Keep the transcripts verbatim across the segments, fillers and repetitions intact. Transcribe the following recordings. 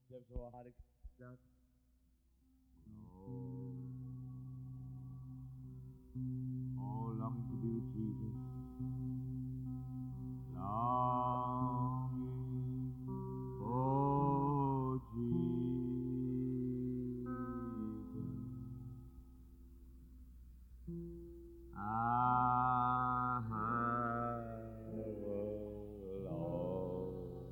There's so hard that. Oh, longing to be with Jesus. Longing for Jesus. I have a long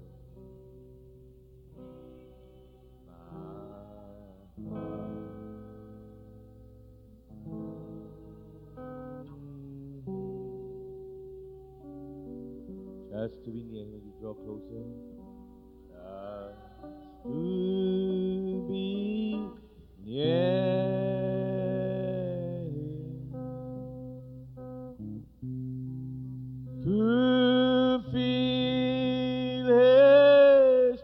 just to be near him as you draw closer. Just to be near him. To feel his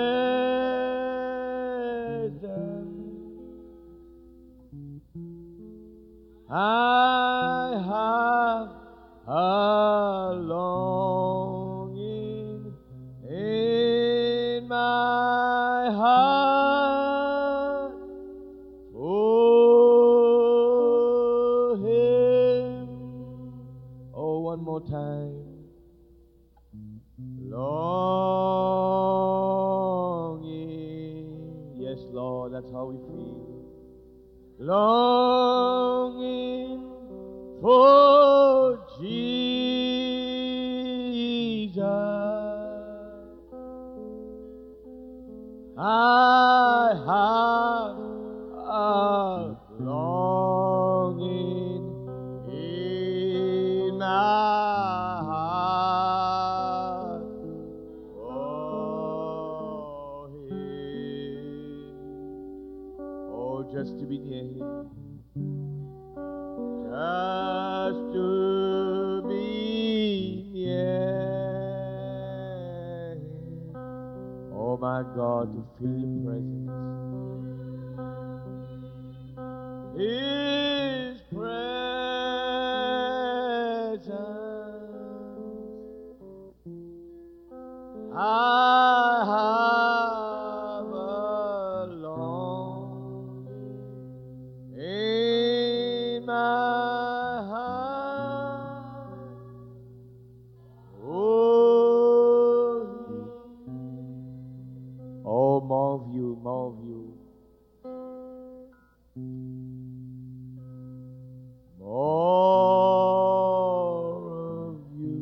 presence. I have a longing in my heart for him. Oh, one more time. Longing. Yes, Lord, that's how we feel. Longing for Jesus. I have a longing in my heart for him. Oh, just to be near him. Just to be near him. Oh my God, to feel your presence. His presence. I have a longing in my heart. Oh, oh, more of you, more of you. More of you.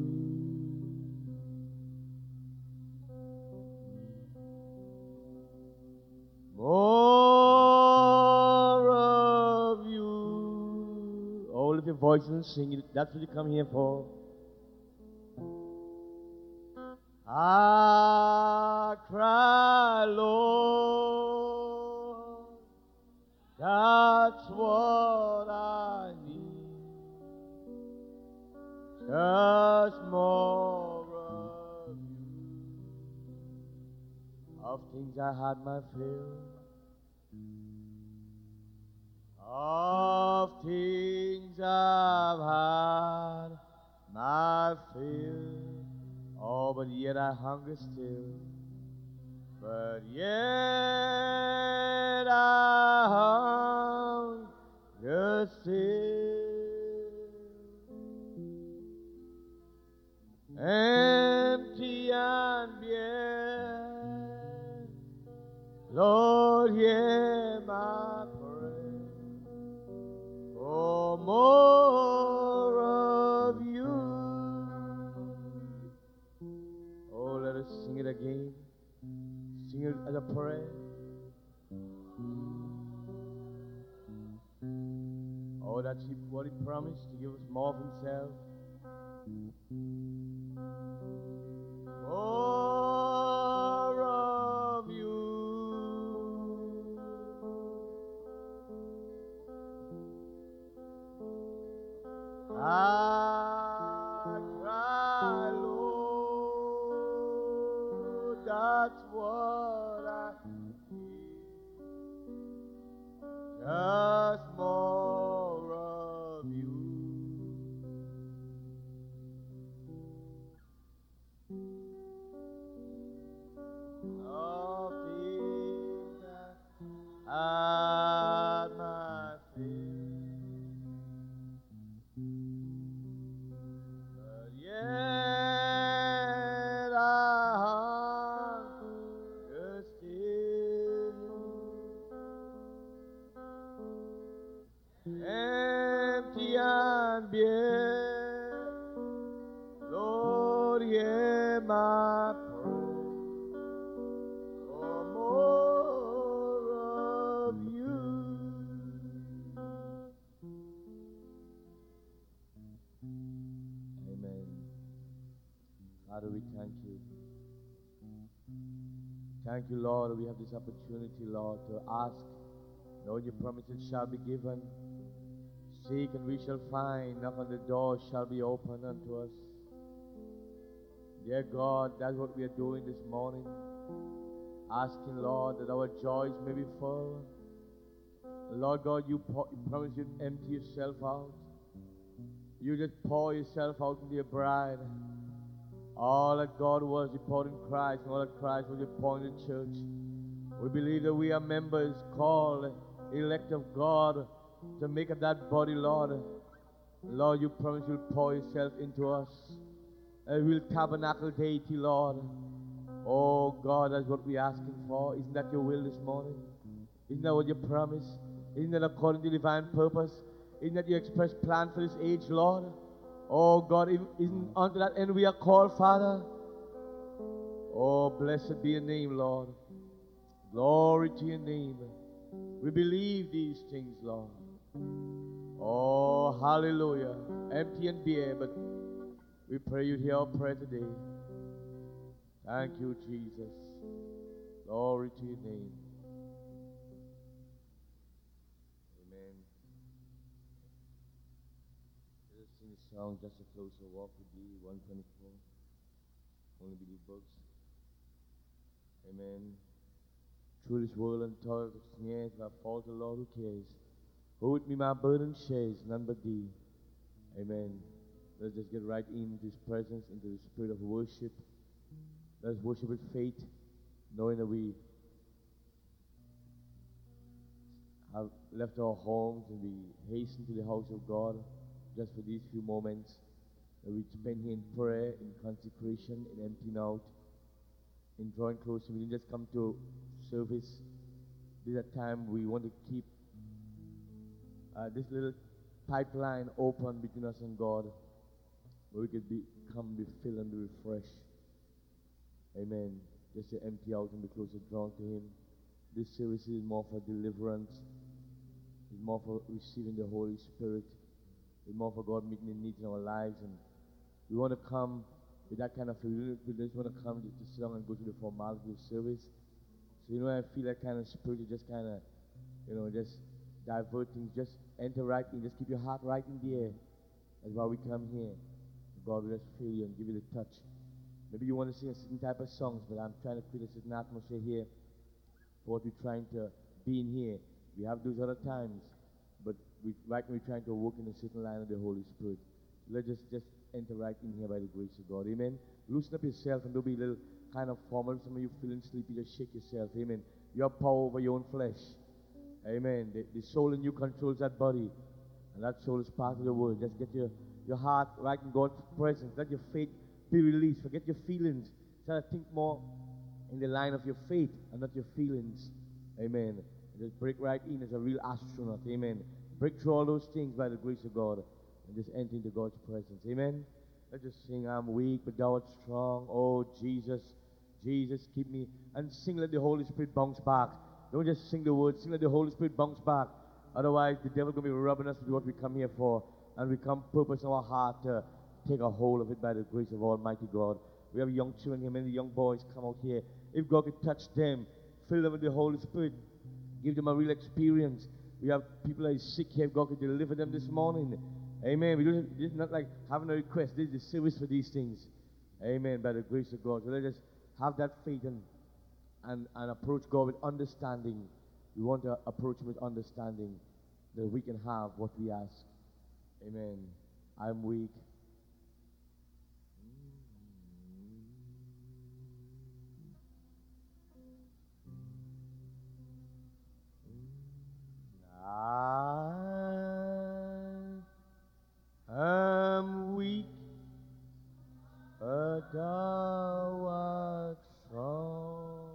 More of you. Oh, lift your voice and sing it. That's what you come here for. I cry, Lord, that's what I need. Just more of you. Of things I had my fill. Of things I've had my fill. Oh, but yet I hunger still. But yet I hunger still. Empty and bare. Lord, hear my prayer. For more of you. Oh, let us sing it again. Sing it as a prayer. Oh, that's what he promised, to give us more of himself. More of you. I cry, Lord, that's what I need. Just more of you. Of things Father, we thank you. Thank you, Lord, we have this opportunity, Lord, to ask. Lord, your promises shall be given. Seek and we shall find. Knock on the door shall be opened unto us. Dear God, that's what we are doing this morning. Asking, Lord, that our joys may be full. Lord God, you, pour, you promise you'd empty yourself out. You just pour yourself out into your bride. All that God was, you poured in Christ, and all that Christ was, you poured in the church. We believe that we are members called, elect of God, to make up that body, Lord. Lord, you promise you'll pour yourself into us. And we'll tabernacle deity, Lord. Oh God, that's what we're asking for. Isn't that your will this morning? Isn't that what you promise? Isn't that according to divine purpose? Isn't that your express plan for this age, Lord? Oh God, isn't unto that end we are called, Father? Oh, blessed be your name, Lord. Glory to your name. We believe these things, Lord. Oh, hallelujah. Empty and bare, but we pray you'd hear our prayer today. Thank you, Jesus. Glory to your name. Amen. Let us sing a song, Just a Closer Walk with Thee, one twenty-four. Only believe books. Amen. Through this world and toil, snares, I fall to Lord who cares. Who with me my burden shares, none but Thee. Amen. Let's just get right into His presence, into the spirit of worship. Let's worship with faith, knowing that we have left our homes and we hasten to the house of God just for these few moments that we spend here in prayer, in consecration, in emptying out, in drawing closer. We didn't just come to service. This is a time we want to keep uh, this little pipeline open between us and God, where we could be, come, be filled and be refreshed. Amen. Just to empty out and be closer drawn to Him. This service is more for deliverance. It's more for receiving the Holy Spirit. It's more for God meeting the needs in our lives. And we want to come with that kind of feeling. We just want to come to sit down and go through the formality of service. So, you know, I feel that kind of spirit to just kind of, you know, just divert things. Just enter right in. Just keep your heart right in the air. That's why we come here. God will just fill you and give you the touch. Maybe you want to sing a certain type of songs, but I'm trying to create a certain atmosphere here for what we're trying to be in here. We have those other times, but we, right now we're trying to work in a certain line of the Holy Spirit. So let's just, just enter right in here by the grace of God. Amen. Loosen up yourself and don't be a little kind of formal. Some of you feeling sleepy, just shake yourself. Amen. You have power over your own flesh. Amen. The, the soul in you controls that body, and that soul is part of the word. Just get your, your heart right in God's presence. Let your faith be released. Forget your feelings. Try to think more in the line of your faith and not your feelings. Amen. Just break right in as a real astronaut. Amen. Break through all those things by the grace of God and just enter into God's presence. Amen. Let's just sing, I'm weak, but thou art strong. Oh, Jesus, Jesus, keep me. And sing, let the Holy Spirit bounce back. Don't just sing the words. Sing, let the Holy Spirit bounce back. Otherwise, the devil going to be rubbing us with what we come here for. And we come purpose in our heart to take a hold of it by the grace of Almighty God. We have young children here, many young boys come out here. If God could touch them, fill them with the Holy Spirit, give them a real experience. We have people that are sick here. If God could deliver them this morning. Amen. We don't, this is not like having a request. This is the service for these things. Amen. By the grace of God. So let us have that faith and, and, and approach God with understanding. We want to approach Him with understanding that we can have what we ask. Amen. I'm weak. I am weak, but thou art strong.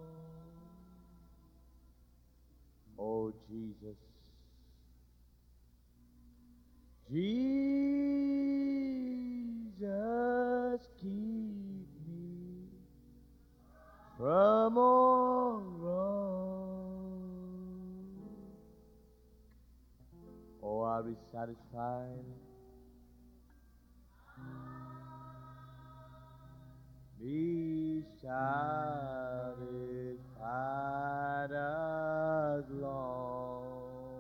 Oh, Jesus. Jesus, keep me from all wrong. Oh, I'll be satisfied Be satisfied as long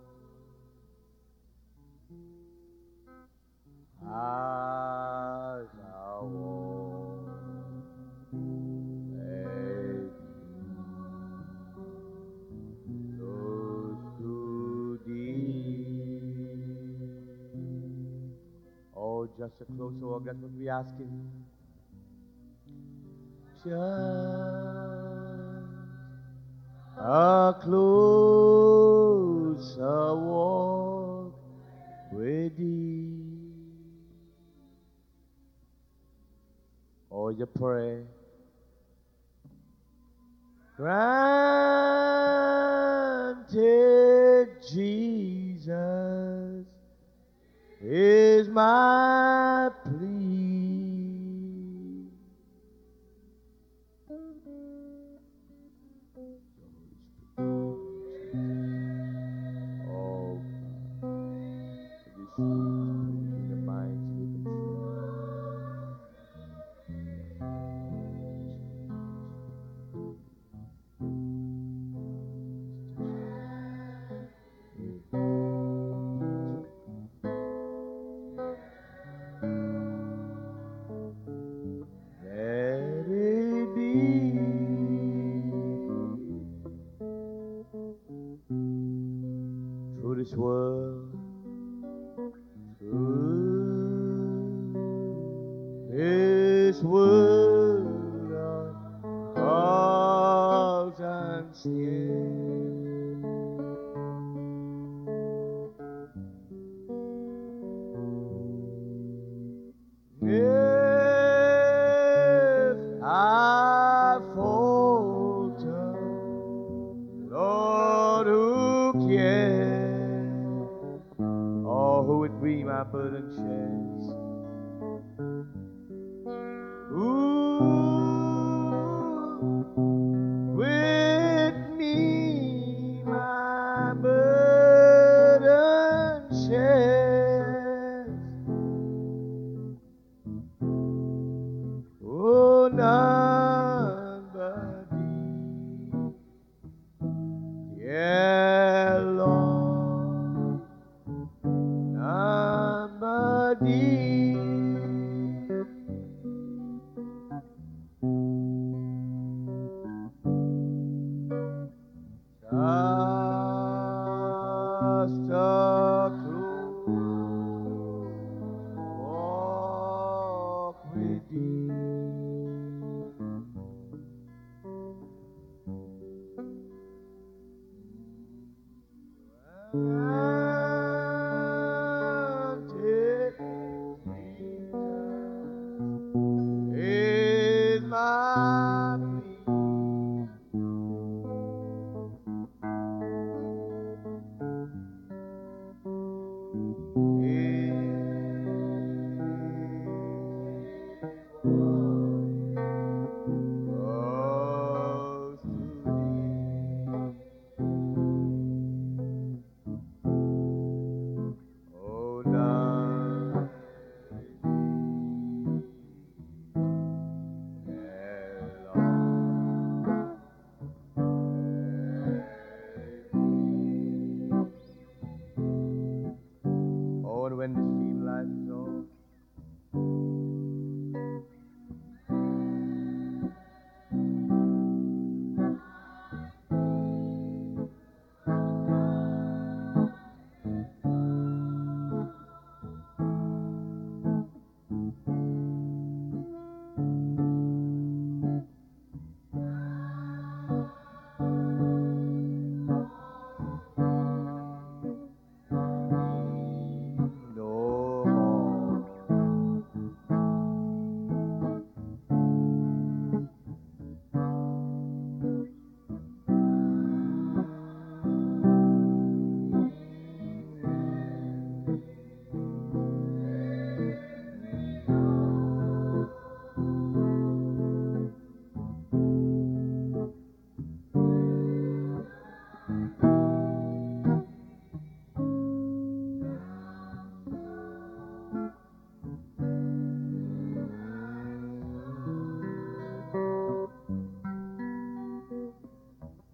as I walk with you, close to thee. Oh, just a closer walk, that's what we asking. Just a closer walk with thee. Oh, you pray. Granted, Jesus is my plea. Oh, God, in the mind to be let it be through this world, through this world of cause and sin. If I falter, Lord, who cares? Oh, who would be my burden shares? Ooh, with me my burden shares. Oh, none but thee, yeah, Lord, none but thee. Just a close walk with thee. Granted, Jesus is my plea.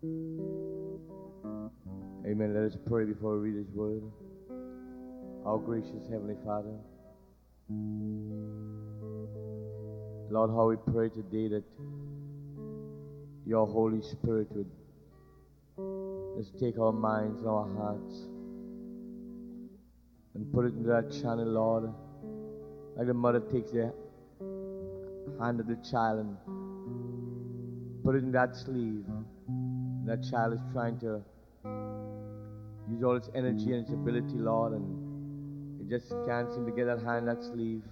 Amen. Let us pray before we read His word. Our gracious Heavenly Father, Lord, how we pray today that Your Holy Spirit would just take our minds and our hearts and put it into that channel, Lord, like the mother takes the hand of the child and put it in that sleeve. And that child is trying to use all its energy and its ability, Lord, and it just can't seem to get that hand in that sleeve.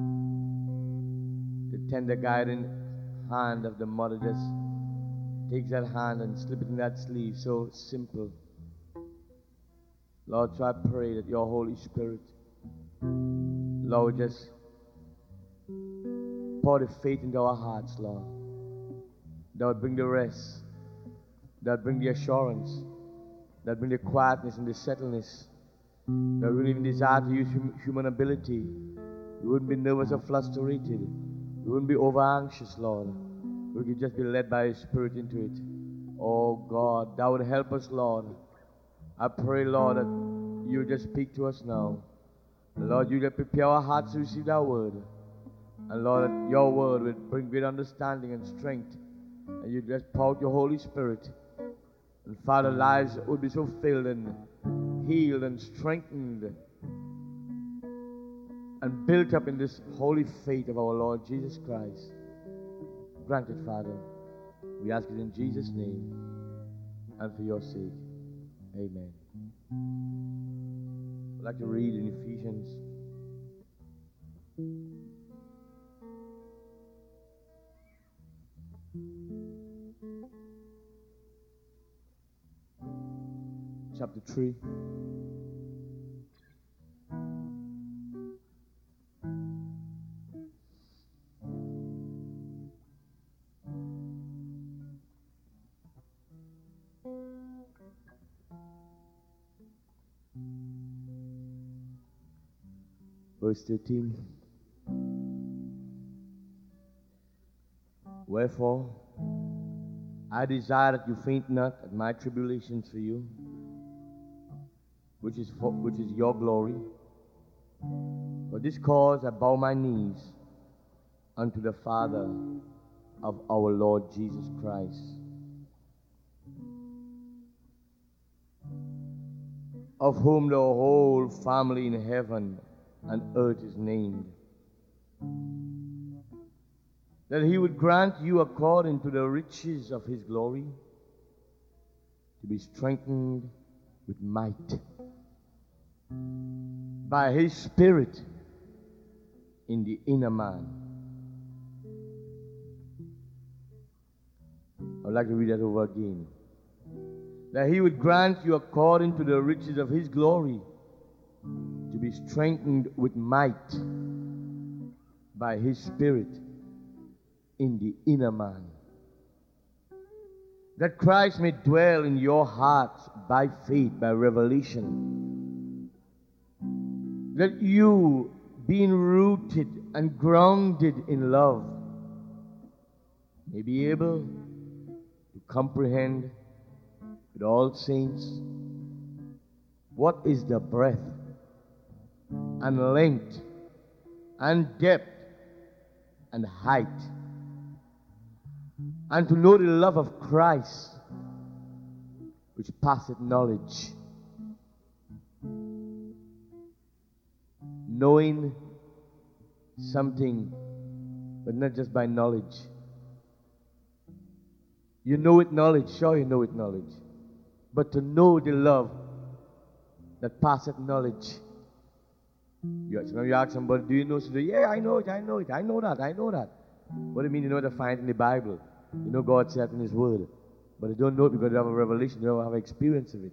The tender guiding hand of the mother just takes that hand and slips it in that sleeve. So simple. Lord, so I pray that Your Holy Spirit, Lord, just pour the faith into our hearts, Lord. That would bring the rest. That would bring the assurance. That would bring the quietness and the settledness. That we wouldn't even desire to use hum- human ability. We wouldn't be nervous or frustrated. We wouldn't be over anxious, Lord. We could just be led by His Spirit into it. Oh God, that would help us, Lord. I pray, Lord, that You just speak to us now. Lord, You just prepare our hearts to receive that word. And Lord, that Your word will bring great understanding and strength. And You just pour out Your Holy Spirit. And Father, lives would be so filled and healed and strengthened and built up in this holy faith of our Lord Jesus Christ. Grant it, Father. We ask it in Jesus' name and for Your sake. Amen. I'd like to read in Ephesians chapter three. Verse thirteen. Wherefore, I desire that you faint not at my tribulations for you, which is for, which is your glory. For this cause I bow my knees unto the Father of our Lord Jesus Christ, of whom the whole family in heaven and earth is named, that He would grant you according to the riches of His glory to be strengthened with might by His Spirit in the inner man. I'd like to read that over again. That He would grant you according to the riches of His glory to be strengthened with might by His Spirit in the inner man. That Christ may dwell in your hearts by faith, by revelation. That you, being rooted and grounded in love, may be able to comprehend with all saints what is the breadth and length and depth and height, and to know the love of Christ which passeth knowledge, knowing something, but not just by knowledge. You know it knowledge, sure you know it knowledge, but to know the love that passeth knowledge. You, you ask somebody, do you know something? Yeah, I know it, I know it, I know that, I know that. What do you mean you know to find it in the Bible? You know God said in His Word. But you don't know it because you have a revelation, you don't have experience of it.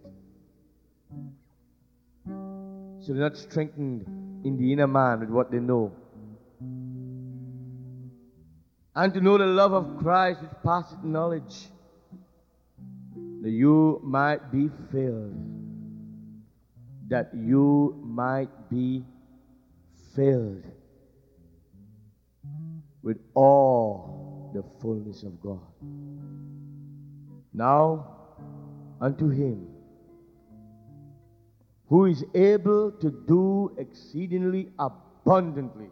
So they're not strengthened in the inner man with what they know. And to know the love of Christ which passeth knowledge, that you might be filled. That you might be filled with all the fullness of God. Now, unto him who is able to do exceedingly abundantly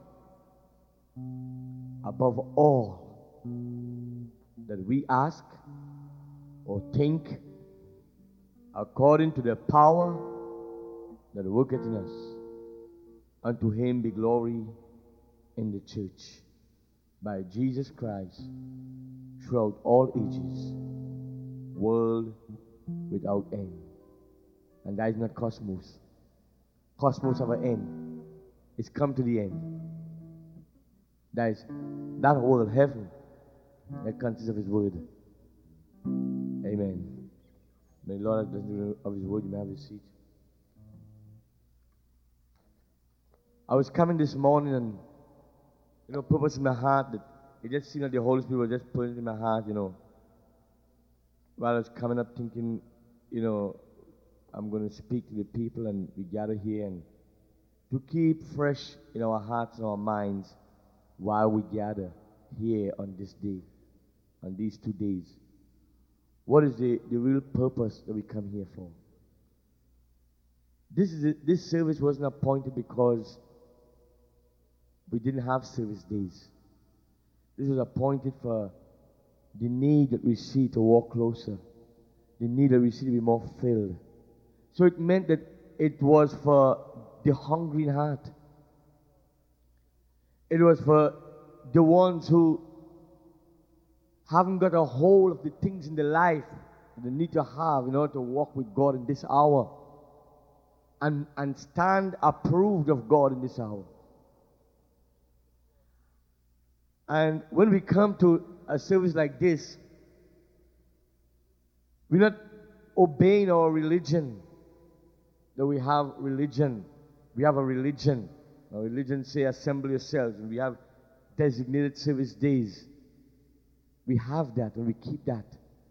above all that we ask or think, according to the power that worketh in us. Unto him be glory in the church by Jesus Christ throughout all ages, world without end. And that is not cosmos. Cosmos have an end. It's come to the end. That is that world, heaven, that consists of his word. Amen. May the Lord have blessed of his word. You may have a seat. I was coming this morning and, you know, purpose in my heart that it just seemed like the Holy Spirit was just putting it in my heart, you know. While I was coming up thinking, you know, I'm going to speak to the people and we gather here and to keep fresh in our hearts and our minds while we gather here on this day, on these two days. What is the, the real purpose that we come here for? This is a, this service wasn't appointed because we didn't have service days. This was appointed for the need that we see to walk closer, the need that we see to be more filled. So it meant that it was for the hungry in heart. It was for the ones who haven't got a hold of the things in their life that they need to have in order to walk with God in this hour and, and stand approved of God in this hour. And when we come to a service like this, we're not obeying our religion. That we have religion. We have a religion. Our religion say assemble yourselves, and we have designated service days. We have that and we keep that.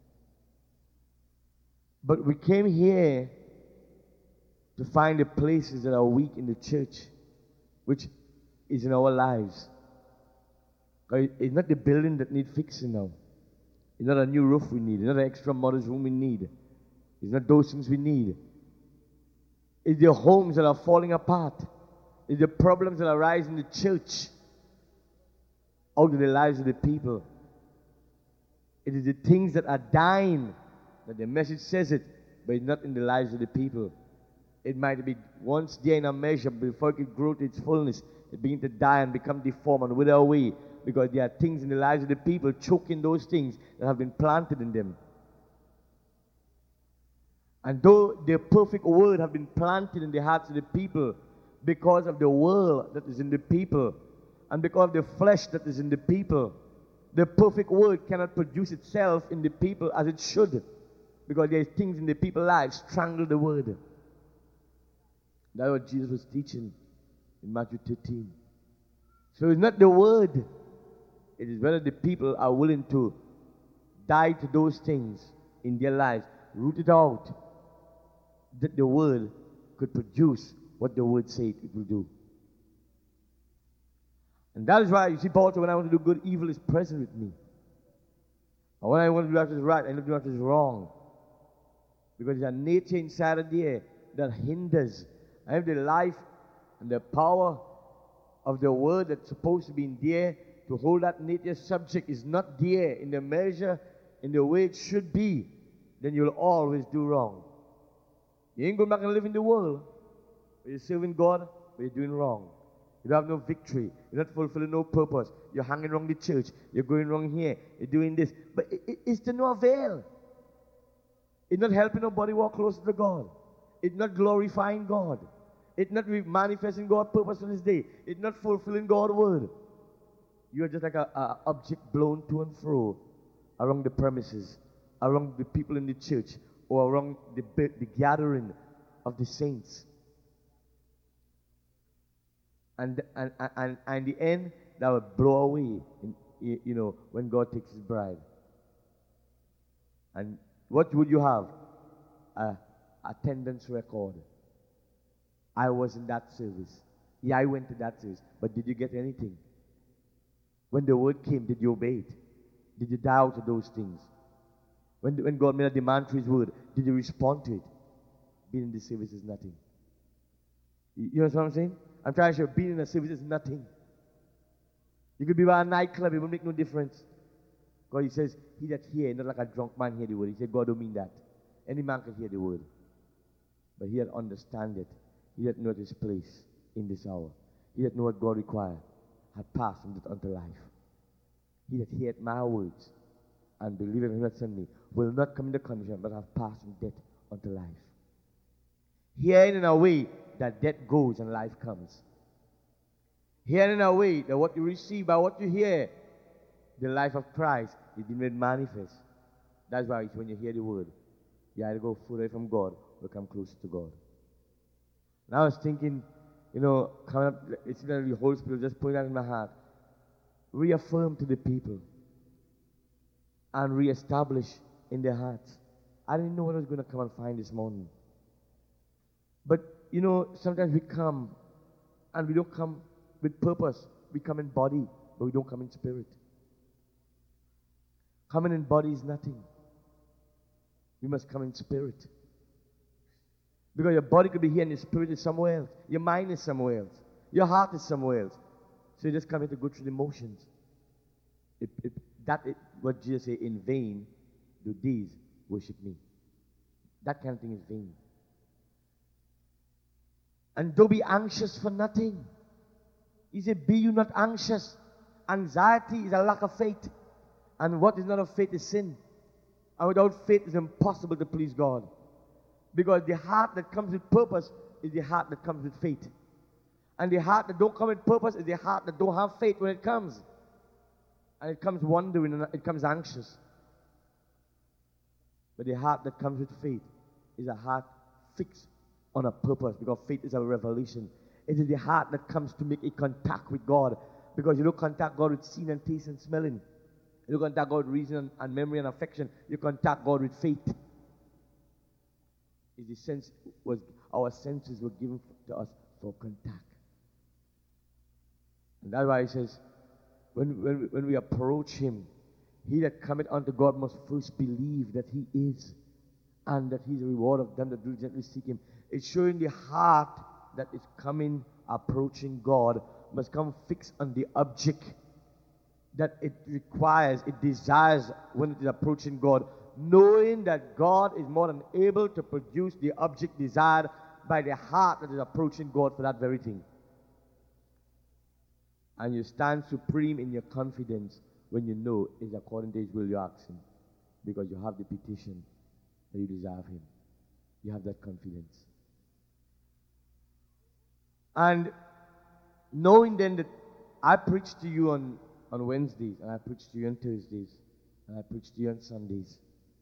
But we came here to find the places that are weak in the church, which is in our lives. It's not the building that needs fixing now. It's not a new roof we need. It's not an extra mother's room we need. It's not those things we need. It's the homes that are falling apart. It's the problems that arise in the church out of the lives of the people. It is the things that are dying that the message says it, but it's not in the lives of the people. It might be once there in a measure, but before it could grow to its fullness, it begins to die and become deformed and wither away, because there are things in the lives of the people choking those things that have been planted in them. And though the perfect word have been planted in the hearts of the people because of the world that is in the people and because of the flesh that is in the people, the perfect word cannot produce itself in the people as it should, because there are things in the people's lives strangle the word. That's what Jesus was teaching in Matthew thirteen. So it's not the word. It is whether the people are willing to die to those things in their lives, root it out, that the word could produce what the word said it will do. And that is why, you see, Paul said, when I want to do good, evil is present with me. And when I want to do what is right, I don't do what is wrong. Because there's a nature inside of there that hinders. I have the life and the power of the word that's supposed to be in there to hold that nature subject is not there in the measure, in the way it should be, then you'll always do wrong. You ain't going back and live in the world, but you're serving God, but you're doing wrong. You don't have no victory. You're not fulfilling no purpose. You're hanging around the church. You're going wrong here. You're doing this. But it, it, it's to no avail. It's not helping nobody walk closer to God. It's not glorifying God. It's not manifesting God's purpose on this day. It's not fulfilling God's word. You're just like an object blown to and fro around the premises, around the people in the church, or around the, the gathering of the saints. And, and, and, and in the end, that will blow away, in, you know, when God takes his bride. And what would you have? A attendance record. I was in that service. Yeah, I went to that service. But did you get anything? When the word came, did you obey it? Did you die out of those things? When, when God made a demand for His word, did you respond to it? Being in the service is nothing. You, you know what I'm saying? I'm trying to show being in a service is nothing. You could be by a nightclub, it will make no difference. God, He says, he that hear, not like a drunk man hear the word. He said, God don't mean that. Any man can hear the word. But he that understand it, he that know his place in this hour, he that know what God requires, had passed from death unto life. He that heareth my words and believeth in Him that sent me will not come into condemnation, but have passed from death unto life. Hearing in a way that death goes and life comes. Hearing in a way that what you receive by what you hear, the life of Christ is being made manifest. That's why it's when you hear the word, you either go further from God or come closer to God. And I was thinking, you know, coming up, it's like the Holy Spirit just putting that in my heart. Reaffirm to the people and reestablish in their hearts. I didn't know what I was going to come and find this morning. But, you know, sometimes we come and we don't come with purpose. We come in body, but we don't come in spirit. Coming in body is nothing. We must come in spirit. Because your body could be here and your spirit is somewhere else. Your mind is somewhere else. Your heart is somewhere else. So you just come here to go through the motions. It, it, that is what Jesus said, in vain do these worship me. That kind of thing is vain. And don't be anxious for nothing. He said, be you not anxious. Anxiety is a lack of faith. And what is not of faith is sin. And without faith it's impossible to please God. Because the heart that comes with purpose is the heart that comes with faith. And the heart that don't come with purpose is the heart that don't have faith when it comes. And it comes wondering and it comes anxious. But the heart that comes with faith is a heart fixed on a purpose, because faith is a revelation. It is the heart that comes to make a contact with God. Because you don't contact God with seeing and taste and smelling. You don't contact God with reason and, and memory and affection. You contact God with faith. Is the sense was our senses were given to us for contact. And that's why He says, when, when, when we approach Him, he that cometh unto God must first believe that He is, and that He is a reward of them that diligently seek Him. It's showing the heart that is coming, approaching God, must come fixed on the object that it requires, it desires when it is approaching God, knowing that God is more than able to produce the object desired by the heart that is approaching God for that very thing. And you stand supreme in your confidence when you know it's according to His will you're asking, because you have the petition that you desire of Him. You have that confidence. And knowing then that I preach to you on, on Wednesdays, and I preach to you on Thursdays, and I preach to you on Sundays.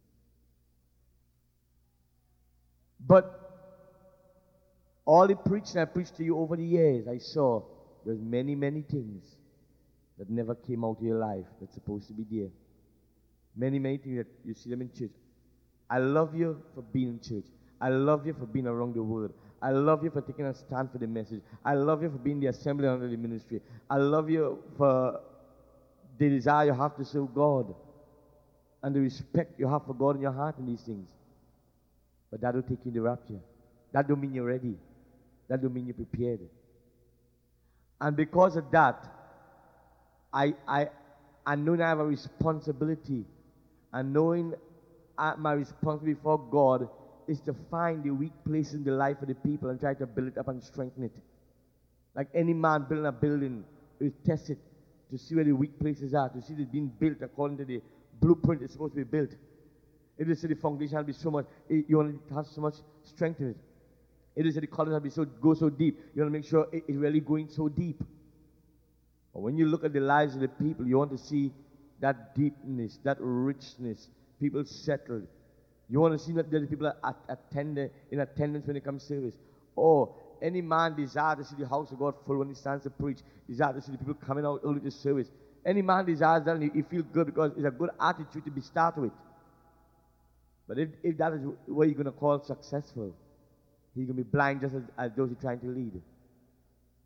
But all the preaching I preached to you over the years, I saw there's many, many things that never came out of your life that's supposed to be there. Many, many things that you see them in church. I love you for being in church. I love you for being around the Word. I love you for taking a stand for the message. I love you for being the assembly under the ministry. I love you for the desire you have to serve God and the respect you have for God in your heart in these things. But that don't take you in the rapture. That don't mean you're ready. That don't mean you're prepared. And because of that, I, I, I know I have a responsibility. And knowing I, my responsibility before God is to find the weak places in the life of the people and try to build it up and strengthen it. Like any man building a building, you test it to see where the weak places are, to see it being built according to the blueprint it's supposed to be built. If you say the foundation has to be so much, you want to have so much strength in it. If you say the columns have to be so, go so deep, you want to make sure it, it's really going so deep. But when you look at the lives of the people, you want to see that deepness, that richness, people settled. You want to see that the people are attend, in attendance when they come to service. Or any man desires to see the house of God full when he stands to preach, desires to see the people coming out early to service. Any man desires that, and he, he feels good because it's a good attitude to be started with. But if, if that is what you're going to call successful, he's going to be blind just as, as those he's trying to lead.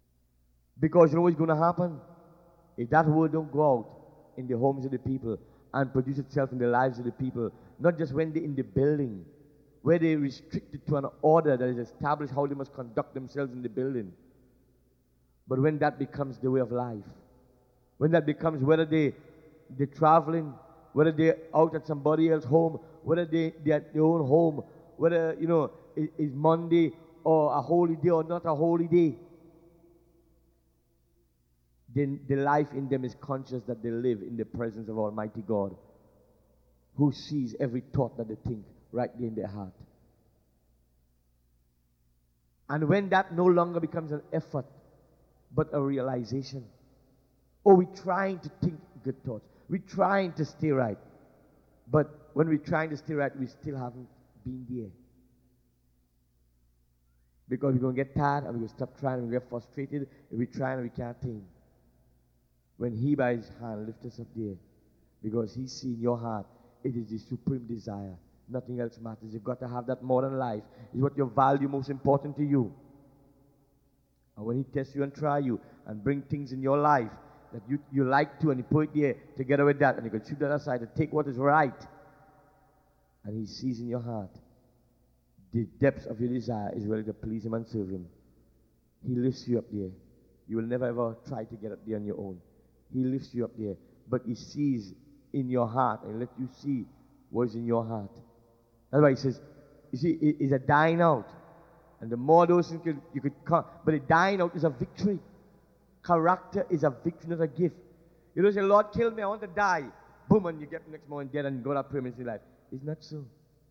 Because you know what's going to happen? If that word don't go out in the homes of the people, and produce itself in the lives of the people, not just when they're in the building, where they're restricted to an order that is established how they must conduct themselves in the building. But when that becomes the way of life, when that becomes whether they, they're traveling, whether they're out at somebody else's home, whether they, they're at their own home, whether, you know, it, it's Monday or a holy day or not a holy day, then the life in them is conscious that they live in the presence of Almighty God, who sees every thought that they think right there in their heart. And when that no longer becomes an effort, but a realization, oh, we're trying to think good thoughts, we're trying to stay right, but when we're trying to stay right, we still haven't been there. Because we're going to get tired and we're going to stop trying and we get frustrated if we try and we can't think. When He by His hand lifts us up there, because He sees in your heart, it is the supreme desire. Nothing else matters. You've got to have that more than life. It's what you value most important to you. And when He tests you and try you and bring things in your life that you, you like to, and He put it there together with that, and you can shoot that aside and take what is right, and He sees in your heart the depths of your desire is ready to please Him and serve Him. He lifts you up there. You will never ever try to get up there on your own. He lifts you up there, but He sees in your heart and let you see what is in your heart. That's why He says, you see, it is a dying out. And the more those things could, you could come, but a dying out is a victory. Character is a victory, not a gift. You don't say, Lord, kill me, I want to die. Boom, and you get the next morning dead and God have permanency in life. It's not so.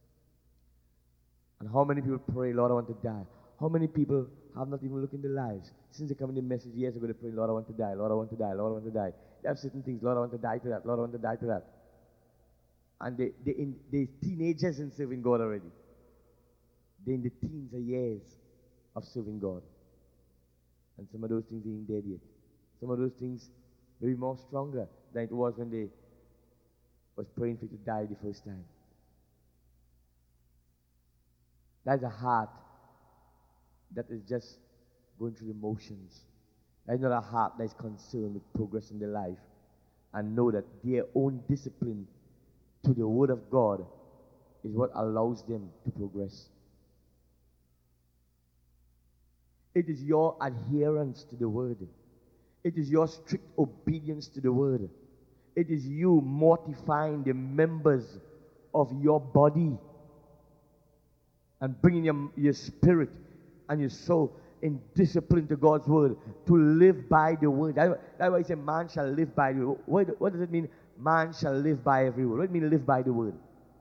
And how many people pray, Lord, I want to die? How many people have not even looked in their lives? Since they come in the message years ago, they pray, Lord, I want to die, Lord, I want to die, Lord, I want to die. They have certain things, Lord, I want to die to that, Lord, I want to die to that. And they, they in, they're teenagers in serving God already. They're in the teens or years of serving God. And some of those things ain't dead yet. Some of those things may be more stronger than it was when they was praying for you to die the first time. That's a heart that is just going through the motions. That's not a heart that is concerned with progress in their life and know that their own discipline to the Word of God is what allows them to progress. It is your adherence to the Word. It is your strict obedience to the Word. It is you mortifying the members of your body and bringing your, your spirit and your soul in discipline to God's Word, to live by the Word. That's why He said, man shall live by the Word. What, what does it mean, man shall live by every word? What does it mean, live by the Word?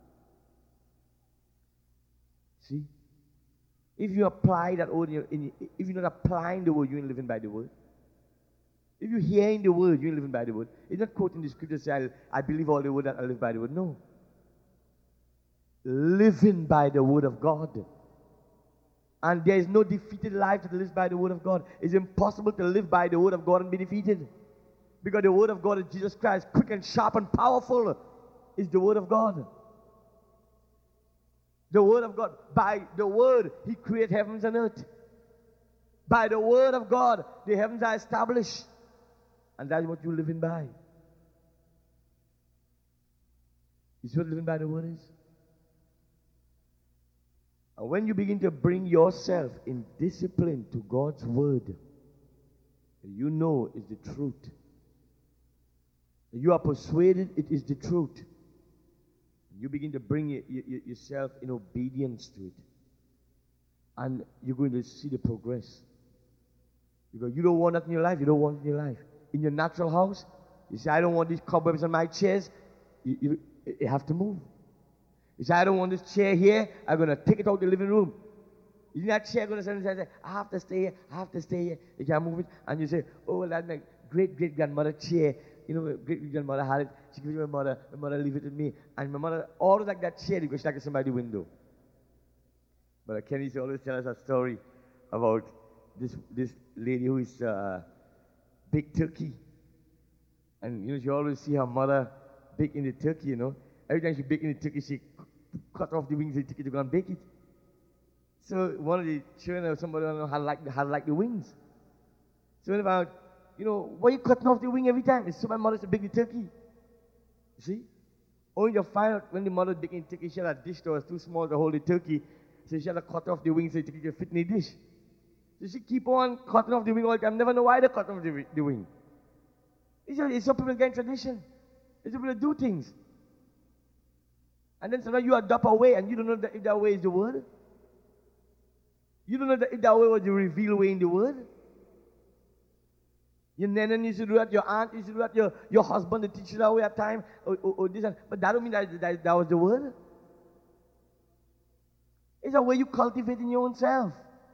See? If you apply that word, in your, in your, if you're not applying the Word, you ain't living by the Word. If you're hearing the Word, you ain't living by the Word. It's not quoting the Scripture saying, I, I believe all the Word and I live by the Word. No. Living by the Word of God. And there is no defeated life that lives by the Word of God. It's impossible to live by the Word of God and be defeated. Because the Word of God is Jesus Christ, quick and sharp and powerful, is the Word of God. The Word of God. By the Word, He created heavens and earth. By the Word of God, the heavens are established. And that's what you're living by. You see what living by the Word is? And when you begin to bring yourself in discipline to God's Word, you know it's the truth. You are persuaded it is the truth. You begin to bring y- y- yourself in obedience to it. And you're going to see the progress. Because you don't want that in your life, you don't want it in your life. In your natural house, you say, I don't want these cobwebs on my chairs. You, you, you have to move. You say, I don't want this chair here. I'm going to take it out the living room. Isn't that chair going to say, I have to stay here, I have to stay here. You can't move it. And you say, oh, well, that's my great-great-grandmother chair. You know, great-great-grandmother had it. She gave it to my mother. My mother leave it with me. And my mother always like that chair because she like somebody window. But Kenny used to always tell us a story about this this lady who is uh, bake turkey. And, you know, she always see her mother baking the turkey, you know. Every time she baking the turkey, she cut off the wings of the turkey to go and bake it. So one of the children or somebody, I don't know, had like, had like the wings. So when about, you know, why are you cutting off the wing every time? It's so my mother to bake the turkey. You see? Only to find out when the mother baking turkey, she had a dish that was too small to hold the turkey. So she had to cut off the wings so the turkey could fit in the dish. So she keep on cutting off the wing all the time. Never know why they cut off the, the wing. It's, just, it's some people get in tradition. It's people that do things. And then sometimes you adopt a way and you don't know that if that way is the word. You don't know that if that way was the revealed way in the word. Your nana used to do that, your aunt used to do that, your, your husband, the teacher that way at time, or, or, or this and, but that don't mean that, that that was the word. It's a way you cultivate in your own self.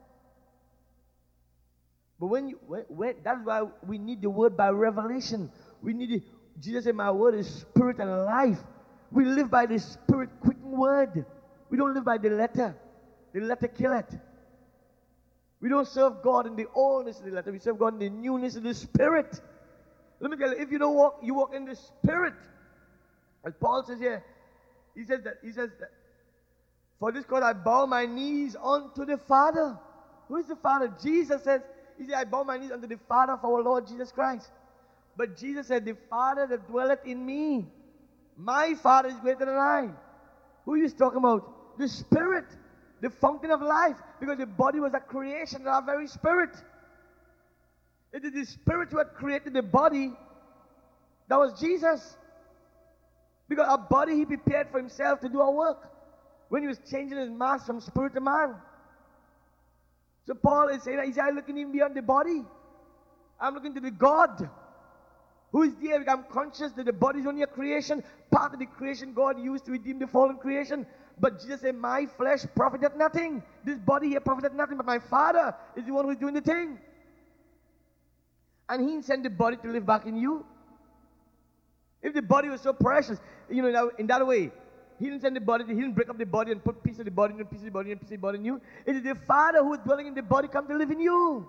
But when you, when, when, that's why we need the word by revelation. We need it. Jesus said, my word is spirit and life. We live by the spirit quickening word. We don't live by the letter. The letter kill it. We don't serve God in the oldness of the letter. We serve God in the newness of the spirit. Let me tell you, if you don't walk, you walk in the spirit. As Paul says here, he says that, he says that, for this cause I bow my knees unto the Father. Who is the Father? Jesus says, he said, I bow my knees unto the Father of our Lord Jesus Christ. But Jesus said, the Father that dwelleth in me, my Father is greater than I. Who is talking about? The Spirit, the fountain of life. Because the body was a creation of our very spirit. It is the Spirit who had created the body. That was Jesus. Because our body he prepared for himself to do our work. When he was changing his mass from spirit to man. So Paul is saying that he said, I'm looking even beyond the body. I'm looking to the God who is there. I'm conscious that the body is only a creation, part of the creation God used to redeem the fallen creation. But Jesus said, my flesh profiteth nothing. This body here profiteth nothing, but my Father is the one who is doing the thing. And he sent the body to live back in you. If the body was so precious, you know, in that way, he didn't send the body, he didn't break up the body and put piece of the body in you, piece of the body in you, piece of the body in you. It is the Father who is dwelling in the body come to live in you.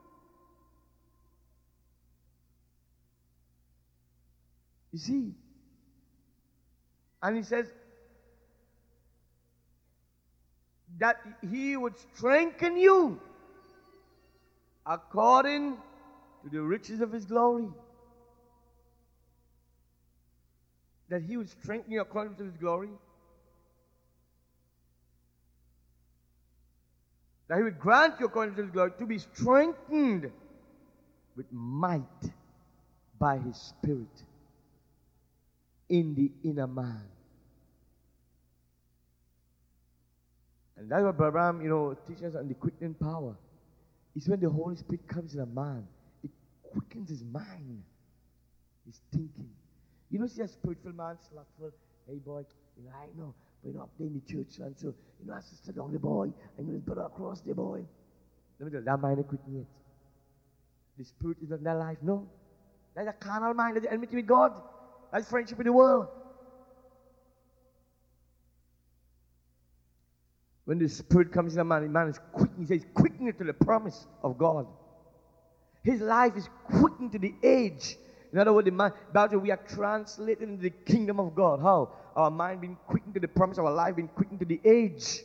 You see? And he says that he would strengthen you according to the riches of his glory. That he would strengthen you according to his glory. That he would grant you according to his glory to be strengthened with might by his Spirit in the inner man. And that's what Brother, you know, teaches us on the quickening power. It's when the Holy Spirit comes in a man, it quickens his mind, his thinking. You don't see a spiritual man, slothful, hey boy, you know, I know, but you're up there in the church, and so, you know, I have to sit down the boy, and you know, brother across the boy. Let me tell you, that mind is quickening yet. The Spirit is not in that life, no. That's a carnal mind, that's enmity with God. That's friendship with the world. When the Spirit comes in a man, the man is quickening. He says, quickening to the promise of God. His life is quickening to the age. In other words, the man, about it, we are translated into the kingdom of God. How? Our mind being quickened to the promise, our life being quickened to the age.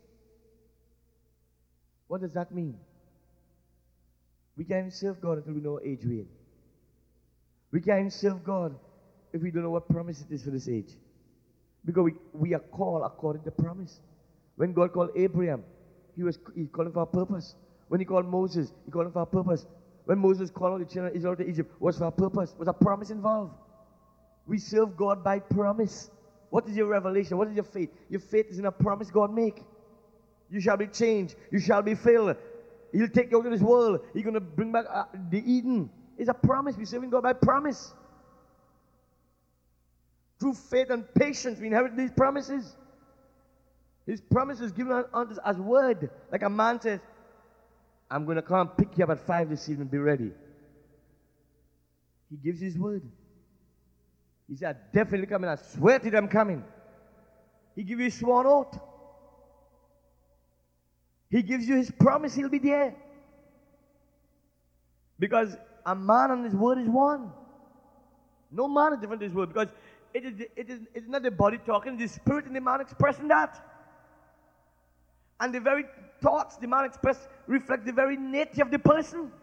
What does that mean? We can't serve God until we know what age we're in. We can't serve God if we don't know what promise it is for this age. Because we, we are called according to promise. When God called Abraham, he was he called him for a purpose. When he called Moses, he called him for a purpose. When Moses called all the children of Israel to Egypt, was for a purpose. Was a promise involved. We serve God by promise. What is your revelation? What is your faith? Your faith is in a promise God make. You shall be changed. You shall be filled. He'll take you out of this world. He's going to bring back uh, the Eden. It's a promise. We're serving God by promise. Through faith and patience, we inherit these promises. His promises given unto us as word. Like a man says, I'm going to come and pick you up at five this evening. Be ready. He gives his word. He said, I'm definitely coming. I swear to you I'm coming. He gives you his sworn oath. He gives you his promise. He'll be there. Because a man and his word is one. No man is different than his word. Because it is, it is, it is not the body talking. It's the spirit in the man expressing that. And the very thoughts the man expressed reflect the very nature of the person.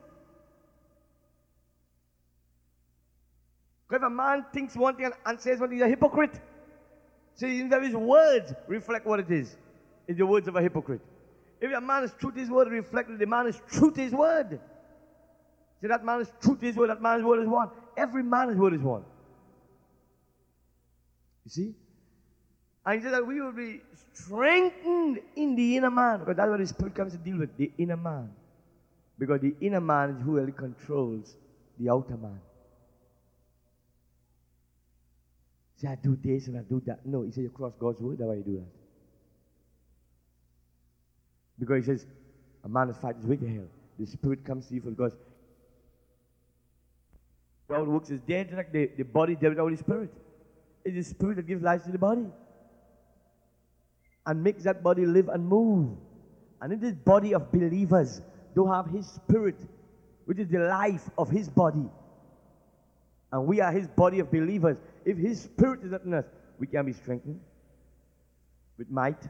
Because if a man thinks one thing and, and says one thing, he's a hypocrite. See, if his words reflect what it is, it's the words of a hypocrite. If a man is true to his word, reflect that the man is true to his word. See, that man is true to his word, that man's word is one. Every man's word is one. You see? And he said that we will be strengthened in the inner man, because that's what the Spirit comes to deal with, the inner man. Because the inner man is who really controls the outer man. Say, I do this and I do that. No, he said you cross God's word, that's why you do that. Because he says, a man is fighting his way to hell. The Spirit comes to you for because God works is dead, like the, the body dead with the Holy Spirit. It's the Spirit that gives life to the body. And makes that body live and move. And if this body of believers don't have His Spirit, which is the life of His body, and we are His body of believers, if His Spirit is not in us, we can be strengthened with might.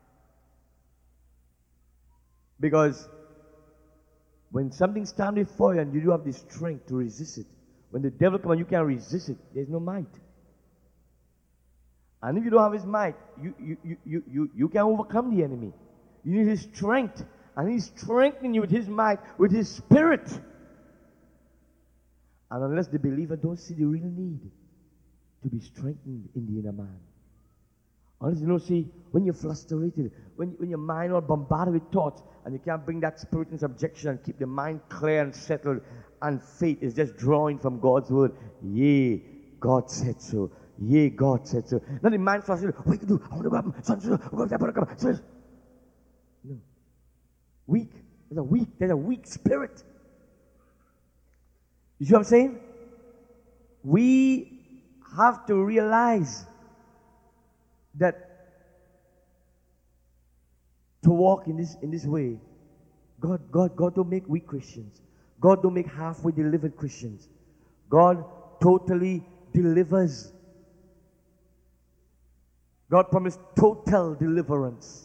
Because when something stands before you and you do have the strength to resist it, when the devil comes and you can't resist it, there's no might. And if you don't have his might, you, you, you, you, you, you can overcome the enemy. You need his strength. And he's strengthening you with his might, with his Spirit. And unless the believer don't see the real need to be strengthened in the inner man. Unless you don't see, when you're frustrated, when, when your mind all bombarded with thoughts, and you can't bring that spirit in subjection and keep the mind clear and settled, and faith is just drawing from God's word. Yea, God said so. Yea, God said so. Not the mind frustrated. What do you do? I want to go up. So, so, so, so. No. Weak. There's a weak. There's a weak spirit. You see what I'm saying? We have to realize that to walk in this in this way, God, God, God don't make weak Christians. God don't make halfway delivered Christians. God totally delivers. God promised total deliverance.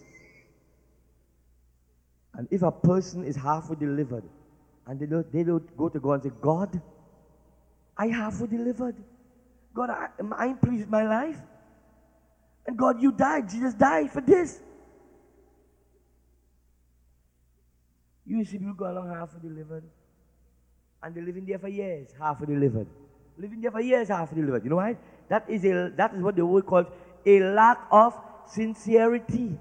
And if a person is halfway delivered, and they don't, they don't go to God and say, God, I halfway delivered. God, I, am I pleased with my life? And God, you died. Jesus died for this. You see people go along halfway delivered. And they're living there for years, halfway delivered. Living there for years, halfway delivered. You know why? That is, a, that is what the word calls a lack of sincerity.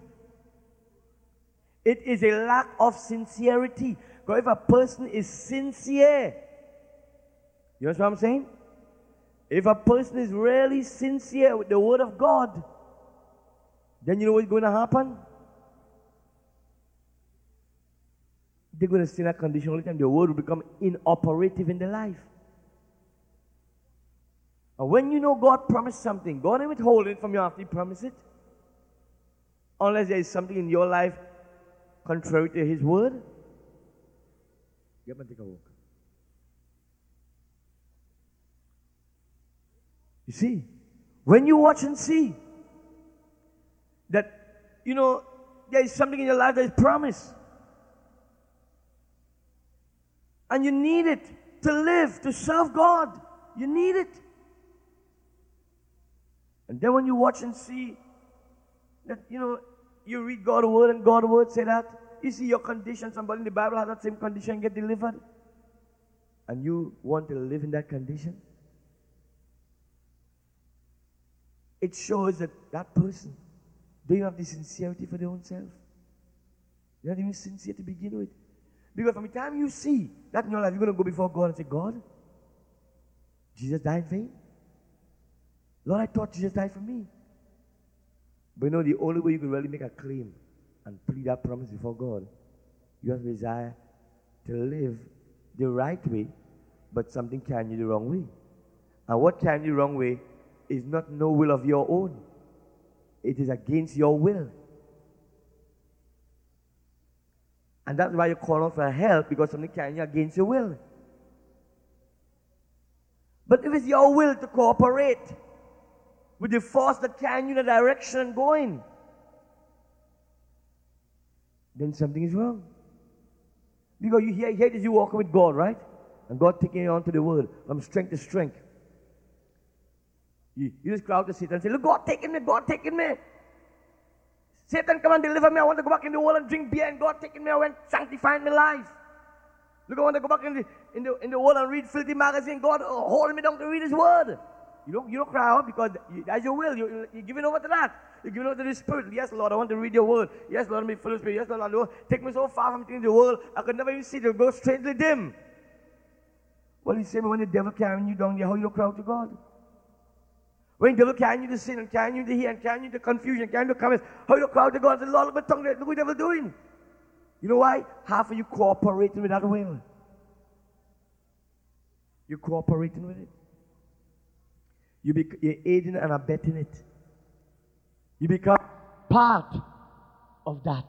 It is a lack of sincerity. Because if a person is sincere, you know what I'm saying? If a person is really sincere with the word of God, then you know what's going to happen? They're going to stay in that condition all the time. The word will become inoperative in their life. And when you know God promised something, God ain't withholding it from you after He promised it. Unless there is something in your life contrary to His word. Get up and take a walk. You see, when you watch and see that, you know, there is something in your life that is promised, and you need it to live, to serve God. You need it. And then when you watch and see that, you know, you read God's word and God's word say that, you see your condition, somebody in the Bible has that same condition and get delivered. And you want to live in that condition. It shows that that person, they have the sincerity for their own self. They're not even sincere to begin with. Because from the time you see that in your life, you're going to go before God and say, God, Jesus died in vain. Lord, I thought Jesus died for me. But you know, the only way you can really make a claim and plead that promise before God, you have to desire to live the right way, but something carrying you the wrong way. And what carrying you the wrong way is not no will of your own. It is against your will. And that's why you call out for help, because something carrying you against your will. But if it's your will to cooperate with the force that carrying you in the direction going, then something is wrong. Because you hear, hear this, you walking with God, right? And God taking you on to the word from strength to strength. You, you just cry out to Satan and say, look, God taking me, God taking me. Satan, come and deliver me. I want to go back in the world and drink beer, and God taking me away and sanctifying my life. Look, I want to go back in the, in the, in the world and read filthy magazine. God, oh, hold me down to read His Word. You don't, you don't cry out because you, as you will, you, you're giving over to that. You're giving over to the Spirit. Yes, Lord, I want to read Your Word. Yes, Lord, let me fill the Spirit. Yes, Lord, Lord, take me so far from things in the world, I could never even see it. Go strangely dim. Well, He's saying when the devil carrying you down there, how you don't cry out to God? When the devil carrying you to sin and carrying you to here and carrying you to confusion, carrying you to comments, how you don't cry out to God? Say, Lord, look at my tongue there. Look what the devil doing. You know why? Half of you cooperating with that will. You're cooperating with it. You be, you're aiding and abetting it. You become part of that.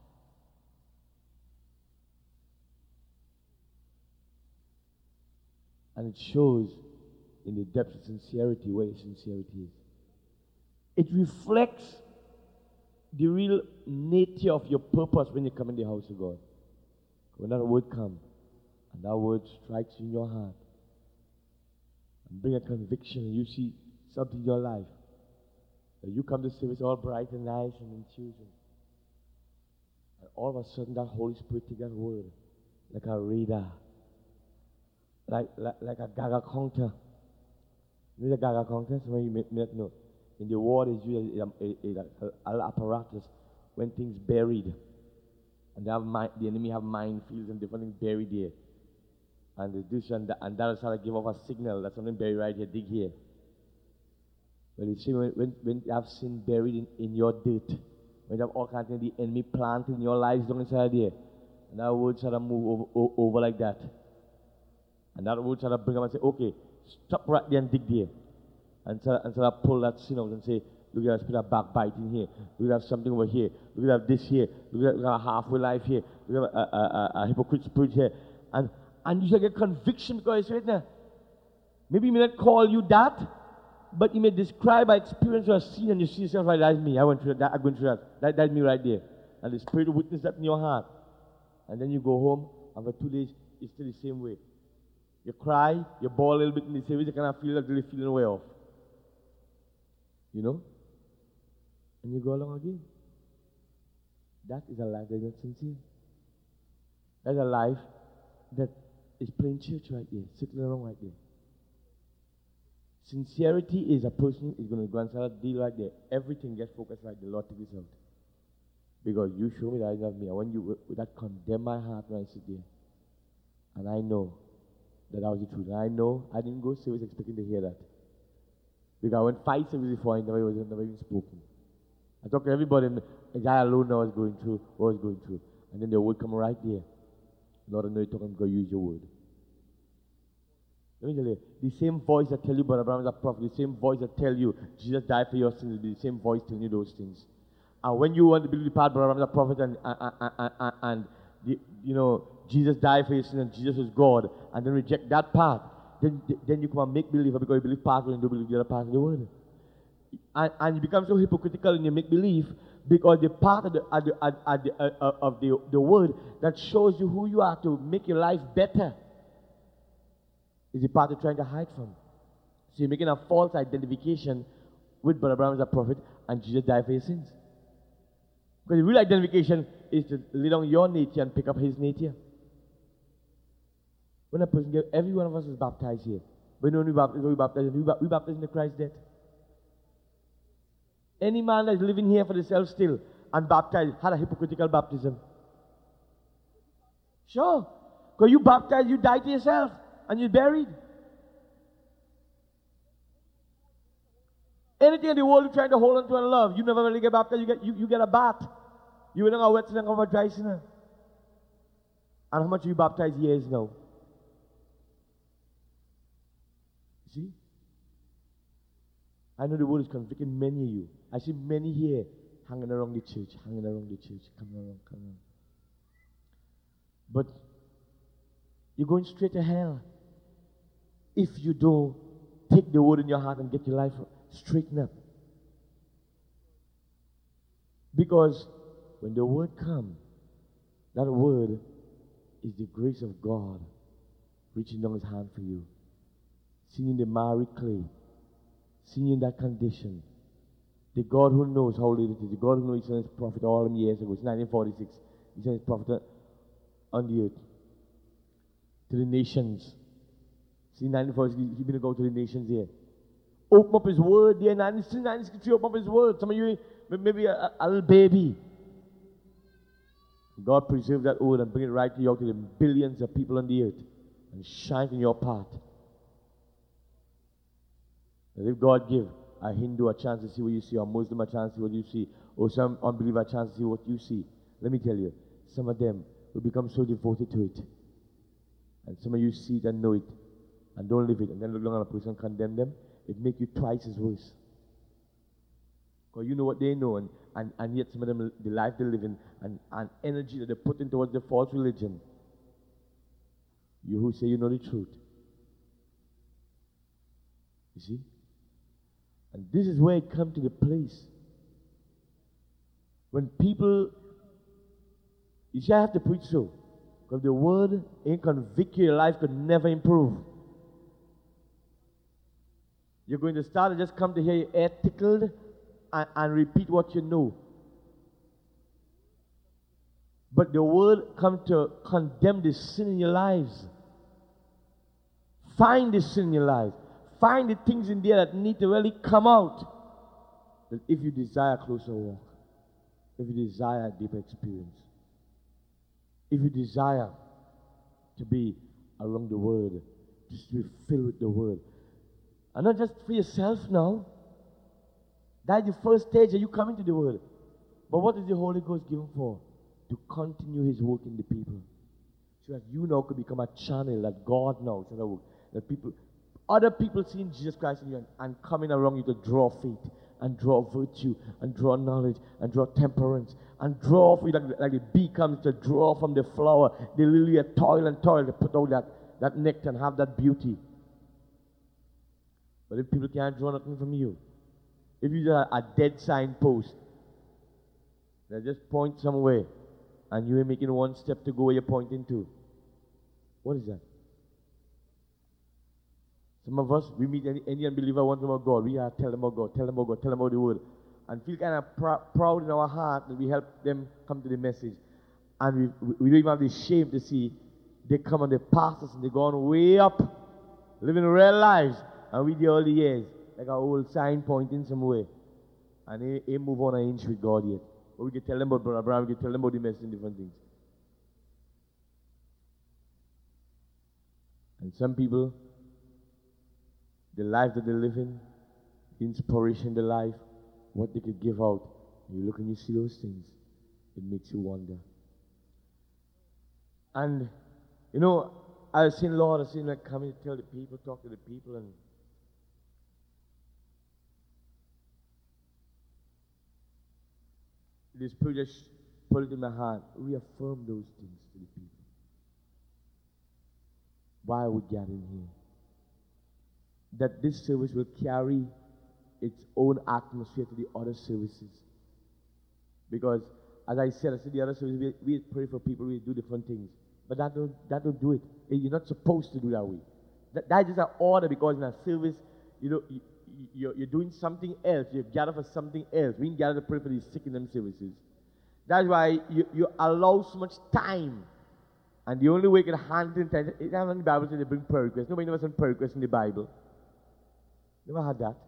And it shows in the depth of sincerity where your sincerity is. It reflects the real nature of your purpose when you come in the house of God. When that word comes, and that word strikes in your heart, and bring a conviction, and you see something in your life, that you come to service all bright and nice and intuitive, and all of a sudden that Holy Spirit take that word like a radar, like like, like a Geiger counter. You know the Geiger counter? Some of you may, may not know. In the war, there's usually a, a, a, a apparatus when things buried, and they have mi- the enemy have minefields and different things buried there. And they do and, that, and that'll start to give off a signal that something buried right here, dig here. Well, you see, when, when, when you have sin buried in, in your dirt, when you have all kinds of the enemy planted in your lives down inside there, and that word start to move over, over like that. And that word start to bring them and say, okay, stop right there and dig there. And so, and so I pull that sin out and say, look at that spirit of backbiting here. Look at that something over here. Look at that this here. Look at that a halfway life here. Look at a, a, a, a hypocrite spirit here. And And you shall get conviction because it's right now. Maybe He may not call you that, but He may describe by experience or seen, and you see yourself, right, that's me. I went through that. I'm going through that. that. That's me right there. And the Spirit will witness that in your heart. And then you go home, and for two days, it's still the same way. You cry, you bawl a little bit in the service, you cannot feel like really feeling way off. You know? And you go along again. That is a life that is not sincere. That's a life that is playing church right there, sitting around right there. Sincerity is a person who is going to go and start a deal right there. Everything gets focused right there. Lord, take this out. Because you show me that you love me. I want you with that condemn my heart when I sit there. And I know that that was the truth. And I know I didn't go service expecting to hear that. Because I went five services before I never was never even spoken. I talked to everybody, and I alone know I was going through, what I was going through. And then the word come right there. Lord, I know you're talking, God, use your word. Let me tell you, the same voice that tell you Brother Abraham is a prophet, the same voice that tell you Jesus died for your sins, will be the same voice telling you those things. And when you want to believe the part Brother Abraham is a prophet and, and, and, and, and the, you know, Jesus died for your sins and Jesus is God, and then reject that part, then then you come and make believer because you believe part and you don't believe the other part of the word. And, and you become so hypocritical in your make believe because the part of the, of the, of the, uh, of the, the word that shows you who you are to make your life better is the part you're trying to hide from. So you're making a false identification with Brother Abraham as a prophet and Jesus died for your sins. Because the real identification is to lay down your nature and pick up his nature. When a person gets, every one of us is baptized here. But when we baptize, we baptize, we baptize, we baptize in the Christ death. Any man that is living here for himself still and baptized had a hypocritical baptism. Sure. Because you baptized, you died to yourself and you're buried. Anything in the world you're trying to hold on to and love, you never really get baptized, you get, you, you get a bath. You will not a wet sinner and a dry sinner. And how much you baptized years now? See? I know the world is convicting many of you. I see many here hanging around the church, hanging around the church, coming around, coming around. But you're going straight to hell if you don't take the word in your heart and get your life straightened up. Because when the word comes, that word is the grace of God reaching down his hand for you. Seeing the miry clay, seeing you in that condition. The God who knows how late it is, the God who knows He sent His prophet all them years ago, it's nineteen forty-six, He sent His prophet on the earth to the nations. See, nineteen forty-six, He's going to go to the nations here. Open up His word there, nineteen sixty-three, open up His word. Some of you, maybe a, a little baby. God preserve that word and bring it right to you, out to the billions of people on the earth, and shine in your path. And if God give a Hindu a chance to see what you see, or a Muslim a chance to see what you see, or some unbeliever a chance to see what you see, let me tell you, some of them will become so devoted to it. And some of you see it and know it, and don't live it, and then look along at a person and condemn them. It makes you twice as worse. Because you know what they know, and, and, and yet some of them, the life they live in, and, and energy that they put in towards the false religion. You who say you know the truth. You see? And this is where it comes to the place. When people, you see, I have to preach so. Because the word ain't convict you, your life could never improve. You're going to start to just come to hear your ear tickled and, and repeat what you know. But the word comes to condemn the sin in your lives. Find the sin in your lives. Find the things in there that need to really come out. That if you desire a closer walk, if you desire a deeper experience, if you desire to be around the Word, just to be filled with the Word, and not just for yourself now. That's the first stage of you coming to the Word. But what is the Holy Ghost given for? To continue His work in the people, so that you now could become a channel that God knows that people. Other people seeing Jesus Christ in you and, and coming around you to draw faith and draw virtue and draw knowledge and draw temperance and draw for you like, like the bee comes to draw from the flower. The lily toil and toil to put out that, that nectar and have that beauty. But if people can't draw nothing from you, if you're a, a dead signpost, they just point somewhere and you're making one step to go where you're pointing to. What is that? Some of us, we meet any, any unbeliever once about God. We are tell them about God, tell them about God, tell them about the Word. And feel kind of pr- proud in our heart that we help them come to the message. And we, we don't even have the shame to see they come and they pass us and they gone way up, living real lives. And we the all the years, like our old sign pointing somewhere. And they, they move on an inch with God yet. But we can tell them about Brother Abraham, we can tell them about the message and different things. And some people, the life that they live in, the inspiration, the life, what they could give out. You look and you see those things, it makes you wonder. And, you know, I was saying, Lord, I was saying, like, coming to tell the people, talk to the people, and the Spirit just put it in my heart, reaffirm those things to the people. Why are we gathering here? That this service will carry its own atmosphere to the other services. Because, as I said, I said the other services, we, we pray for people, we do different things. But that don't, that don't do it. You're not supposed to do that way. That, that is just an order, because in a service, you know, you, you're, you're doing something else. You're gathered for something else. We didn't gather to pray for these sick in them services. That's why you, you allow so much time. And the only way you can handle it, it's not in the Bible says they bring prayer requests. Nobody never sent prayer requests in the Bible. Never had that.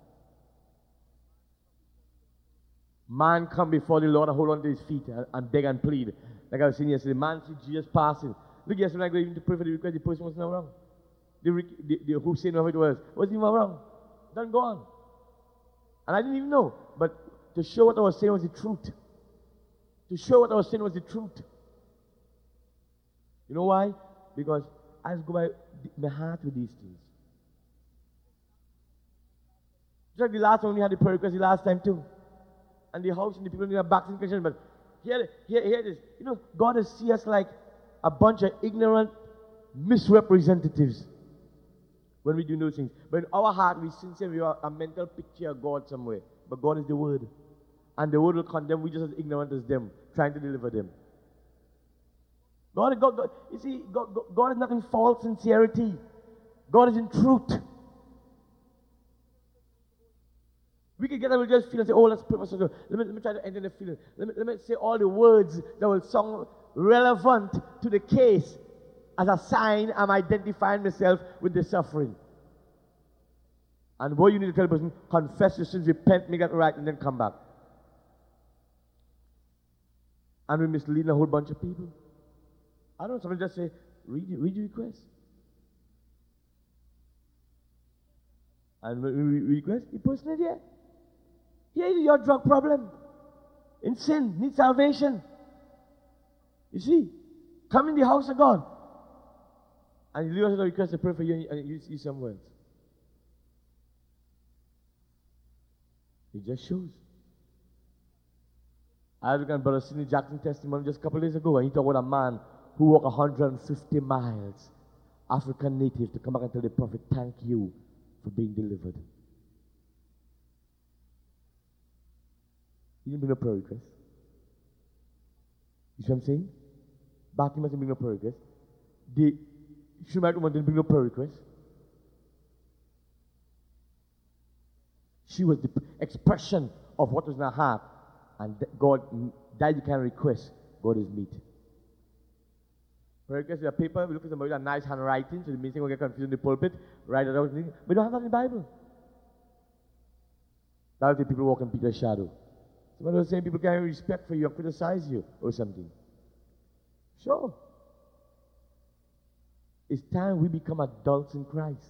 Man come before the Lord and hold on to his feet and, and beg and plead. Like I was saying yesterday, man see Jesus passing. Look, yesterday I go even to pray for the request, the person was not wrong. The, the, the who said whatever it was, wasn't even wrong. Done go on. And I didn't even know. But to show what I was saying was the truth. To show what I was saying was the truth. You know why? Because I just go by my heart with these things. Just like the last one we had the prayer request the last time too. And the house and the people in their backs in question. But here, here, here it is. You know, God has seen us like a bunch of ignorant misrepresentatives when we do those things. But in our heart, we sincerely we are a mental picture of God somewhere. But God is the Word. And the Word will condemn. We just as ignorant as them, trying to deliver them. God, God, God you see, God, God, God is not in false sincerity. God is in truth. can get that, we'll just feel and say, oh, let's pray for such a, let me, let me try to enter the feeling. Let me, let me say all the words that will sound relevant to the case. As a sign, I'm identifying myself with the suffering. And what you need to tell the person, confess your sins, repent, make it right, and then come back. And we're misleading a whole bunch of people. I don't know, somebody just say, read, read your request. And when we request, the person is here. Here is your drug problem. In sin, need salvation. You see, come in the house of God. And you leave us a request to pray for you, and you see some words. It just shows. I had a brother Sidney Jackson testimony just a couple of days ago, and he talked about a man who walked one hundred fifty miles, African native, to come back and tell the prophet, thank you for being delivered. He didn't bring no prayer request. You see what I'm saying? Bartimaeus didn't bring no prayer request. The Shunammite woman didn't bring no prayer request. She was the expression of what was in her heart. And God, that you can request, God is meet. Prayer request is a paper, we look at somebody with a nice handwriting, so the meeting will get confused in the pulpit, write it out. We don't have that in the Bible. That's the people walk in Peter's shadow. Some of those same people can't respect for you or criticize you or something. Sure. It's time we become adults in Christ.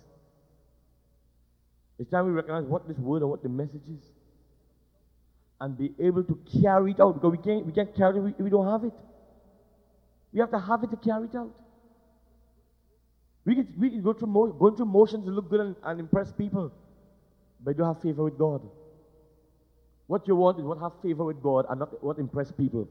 It's time we recognize what this word or what the message is. And be able to carry it out. Because we can't, we can't carry it if we don't have it. We have to have it to carry it out. We can, we can go through, mo- go through motions to look good and, and impress people. But you don't have favor with God. What you want is what have favor with God and not what impress people.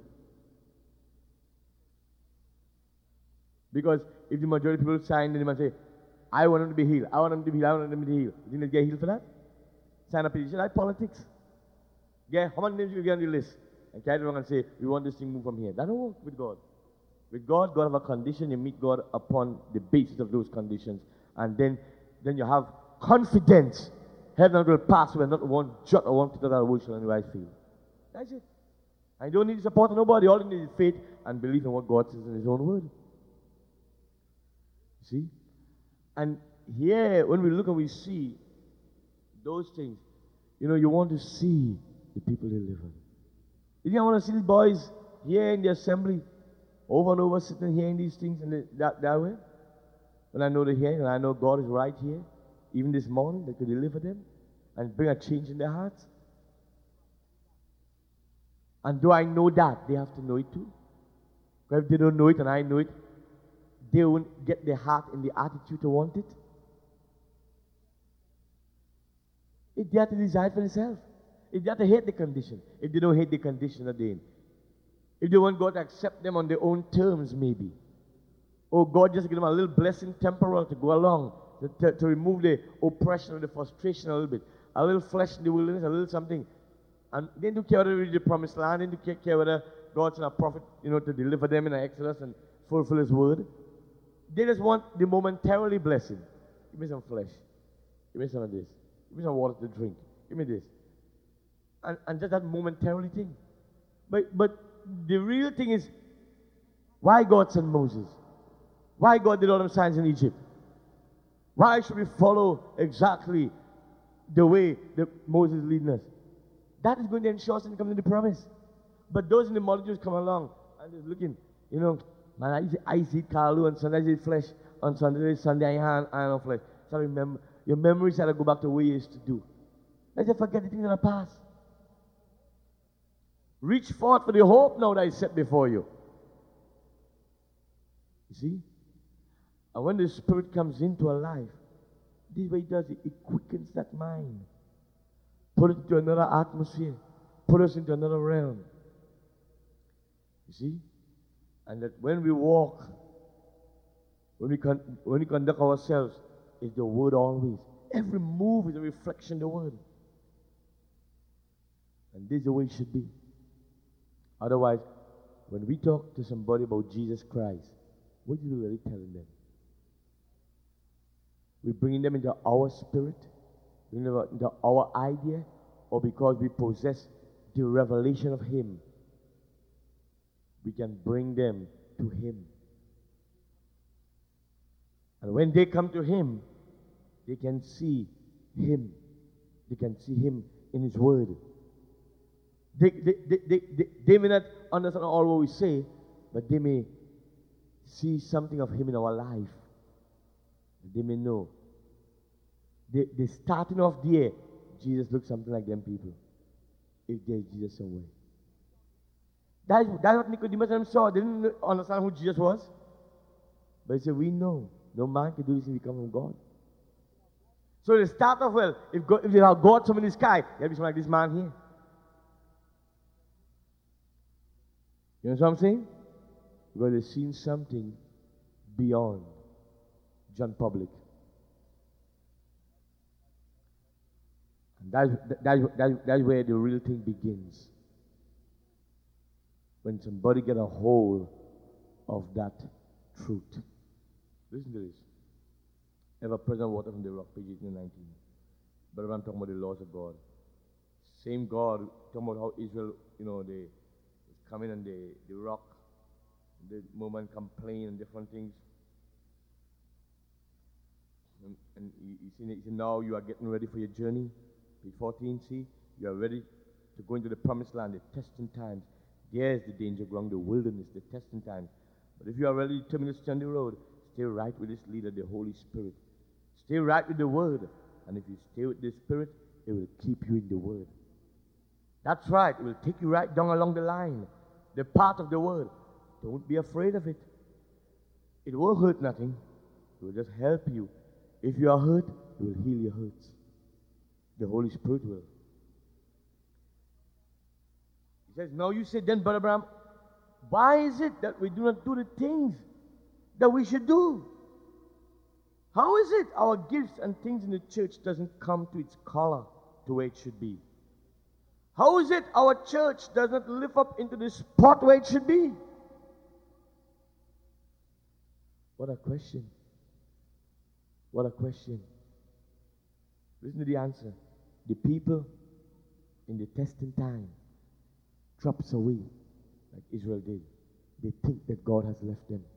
Because if the majority of people sign, then they might say, I want them to be healed. I want them to be healed. I want them to be healed. You think they get healed for that? Sign a petition like politics. Yeah, how many names you get on the list? And carry it along and say, we want this thing to move from here. That don't work with God. With God, God have a condition. You meet God upon the basis of those conditions. And then, then you have confidence. Heaven will pass away, not one jot or one tittle that will shall on the right field. That's it. And you don't need the support of nobody. All you need is faith and belief in what God says in His own word. See? And here, when we look and we see those things, you know, you want to see the people delivered. You think I want to see these boys here in the assembly, over and over, sitting hearing these things in the, that, that way? When I know they're here, and I know God is right here, even this morning, that could deliver them and bring a change in their hearts. And do I know that? They have to know it too. Because if they don't know it and I know it, they won't get their heart in the attitude to want it. If they have to decide for themselves. If they have to hate the condition. If they don't hate the condition that they're in. If they want God to accept them on their own terms, maybe. Or God just give them a little blessing temporal to go along. To, to, to remove the oppression or the frustration a little bit. A little flesh in the wilderness, a little something. And they don't care whether they reach the promised land. They don't care whether God sent a prophet, you know, to deliver them in the Exodus and fulfill His word. They just want the momentarily blessing. Give me some flesh. Give me some of this. Give me some water to drink. Give me this. And, and just that momentarily thing. But, but the real thing is, why God sent Moses? Why God did all them signs in Egypt? Why should we follow exactly the way that Moses is leading us? That is going to ensure us to come to the promise. But those in the multitudes come along and they're looking, you know, man, I eat, I eat kalu on Sunday, I eat flesh. On Sunday, Sunday, I eat iron flesh. So remember, your memories had to go back to what you used to do. Let's just forget the things in the past. Reach forth for the hope now that is set before you. You see? And when the Spirit comes into a life, this is what He does. It quickens that mind. Put it into another atmosphere. Put us into another realm. You see? And that when we walk, when we, con- when we conduct ourselves, is the Word always. Every move is a reflection of the Word. And this is the way it should be. Otherwise, when we talk to somebody about Jesus Christ, what are we really telling them? We're bringing them into our spirit, bringing them into our idea, or because we possess the revelation of Him, we can bring them to Him. And when they come to Him, they can see Him. They can see Him in His Word. They, they, they, they, they, they may not understand all what we say, but they may see something of Him in our life. They may know. They, they starting off there, Jesus looks something like them people. If there's Jesus somewhere. That's, that's what Nicodemus and them saw. They didn't understand who Jesus was. But he said, we know. No man can do this if he comes from God. So they start off, well, if, God, if they have God somewhere in the sky, there will be someone like this man here. You know what I'm saying? Because they've seen something beyond John Public. And that's, that's, that's, that's where the real thing begins. When somebody get a hold of that truth. Listen to this. Ever present water from the rock, page eighteen and nineteen. But I'm talking about the laws of God. Same God, talking about how Israel, you know, they come in and they, they rock. The moment complain and different things. And, and you, you, see, you see now you are getting ready for your journey. Page fourteen, see, you are ready to go into the promised land, the testing times. There's the danger ground, the wilderness, the testing times. But if you are ready determined to stay on the road, stay right with this leader, the Holy Spirit. Stay right with the Word. And if you stay with the Spirit, it will keep you in the Word. That's right. It will take you right down along the line, the path of the Word. Don't be afraid of it. It won't hurt nothing. It will just help you. If you are hurt, it will heal your hurts. The Holy Spirit will. He says, now you say then, Brother Abraham, why is it that we do not do the things that we should do? How is it our gifts and things in the church doesn't come to its color to where it should be? How is it our church does not live up into the spot where it should be? What a question. What a question. Listen to the answer. The people in the testing time drops away like Israel did. They think that God has left them.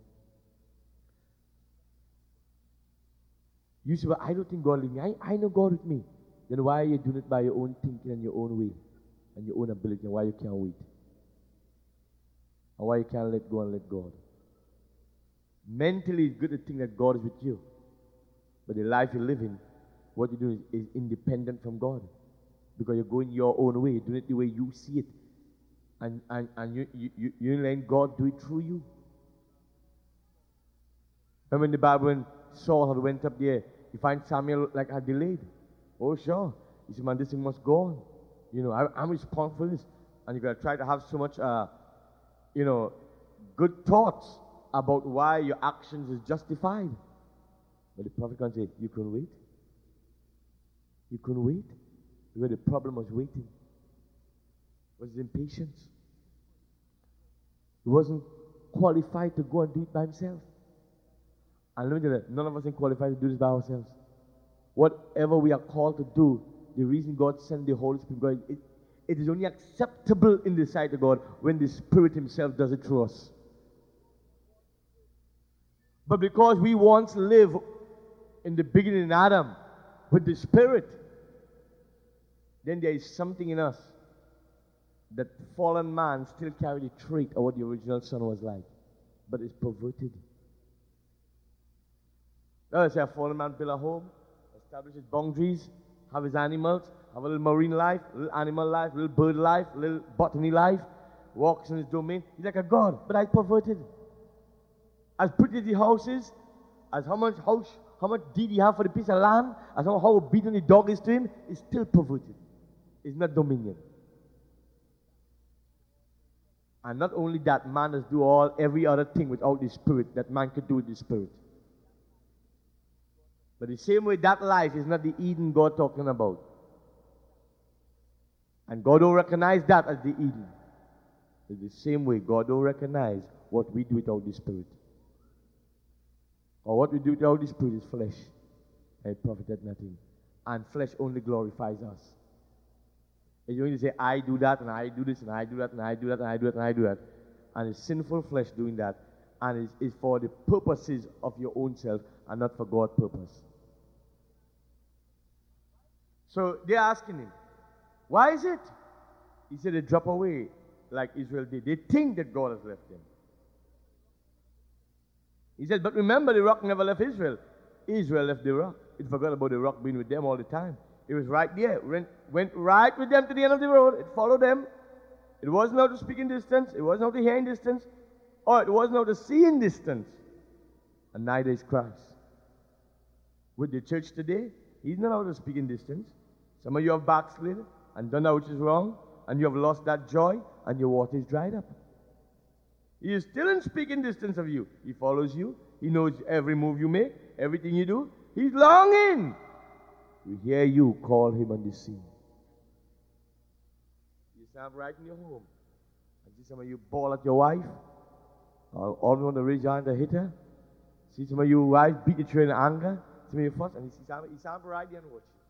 You say, well, I don't think God with me. I, I know God with me. Then why are you doing it by your own thinking and your own way and your own ability, and why you can't wait? And why you can't let go and let God? Mentally, it's good to think that God is with you. But the life you live in, what you do is, is independent from God. Because you're going your own way, doing it the way you see it. And, and, and you, you, you, you let God do it through you. Remember in the Bible when Saul had went up there, you find Samuel like had delayed. Oh, sure. He said, man, this thing must go on. You know, I, I'm responsible for this. And you got to try to have so much, uh, you know, good thoughts about why your actions is justified. But the prophet can say, you couldn't wait. You couldn't wait. Because the problem was waiting. It was his impatience. He wasn't qualified to go and do it by himself. And let me tell you, none of us are qualified to do this by ourselves. Whatever we are called to do, the reason God sent the Holy Spirit, God, it, it is only acceptable in the sight of God when the Spirit Himself does it through us. But because we once lived in the beginning in Adam with the Spirit, then there is something in us that fallen man still carry the trait of what the original son was like, but it's perverted. Let's say a fallen man build a home, establish his boundaries, have his animals, have a little marine life, a little animal life, a little bird life, a little botany life, walks in his domain. He's like a god, but that's perverted. As pretty as the house is, as how much house, how much deed he have for the piece of land, as how, how obedient the dog is to him, it's still perverted. It's not dominion. And not only that, man does do all every other thing without the Spirit that man could do with the Spirit. But the same way, that life is not the Eden God talking about. And God don't recognize that as the Eden. In the same way, God don't recognize what we do without the Spirit. Or what we do without the Spirit is flesh. And it profited nothing. And flesh only glorifies us. It's going to say, I do that, and I do this, and I do that, and I do that, and I do that, and I do that. And it's sinful flesh doing that. And it's, it's for the purposes of your own self and not for God's purpose. So they're asking him, why is it? He said they drop away like Israel did. They think that God has left them. He said, but remember, the rock never left Israel. Israel left the rock. It forgot about the rock being with them all the time. It was right there. Went, went right with them to the end of the road. It followed them. It wasn't out to speaking distance. It wasn't out to hearing distance. Or it wasn't out to seeing distance. And neither is Christ. With the church today, he's not out to speaking distance. Some of you have backslid and done that which is wrong, and you have lost that joy, and your water is dried up. He is still in speaking distance of you. He follows you. He knows every move you make, everything you do. He's longing to hear you call him on the scene. You stand right in your home and see some of you bawl at your wife, or all want to raise your hand to hit her. See some of you wives beat each other in anger. Some of you fuss, and he stand, he stand right there and watch you.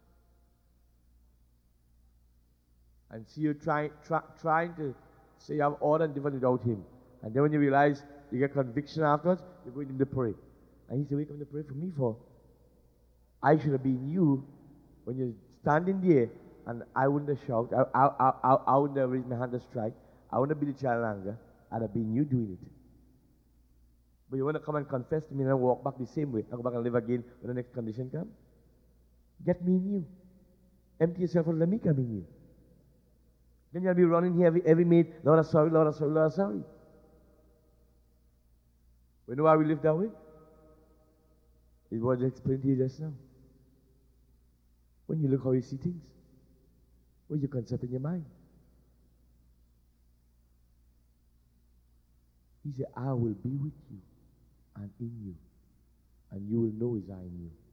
And see you trying, try, trying to say you have order and different without him. And then when you realize you get conviction afterwards, you go to him to pray. And he said, what are you coming to pray for me for? I should have been you when you're standing there, and I wouldn't have shouted. I, I, I, I wouldn't have raised my hand to strike. I wouldn't have been the child of anger. I'd have been you doing it. But you want to come and confess to me and then walk back the same way. I go back and live again when the next condition comes. Get me in you. Empty yourself and let me come in you. Then you'll be running here every, every minute, Lord, I'm sorry, Lord, I'm sorry, Lord, I'm sorry. We know why we live that way? It was explained to you just now. When you look how you see things, what's your concept in your mind? He said, I will be with you and in you, and you will know as I in you.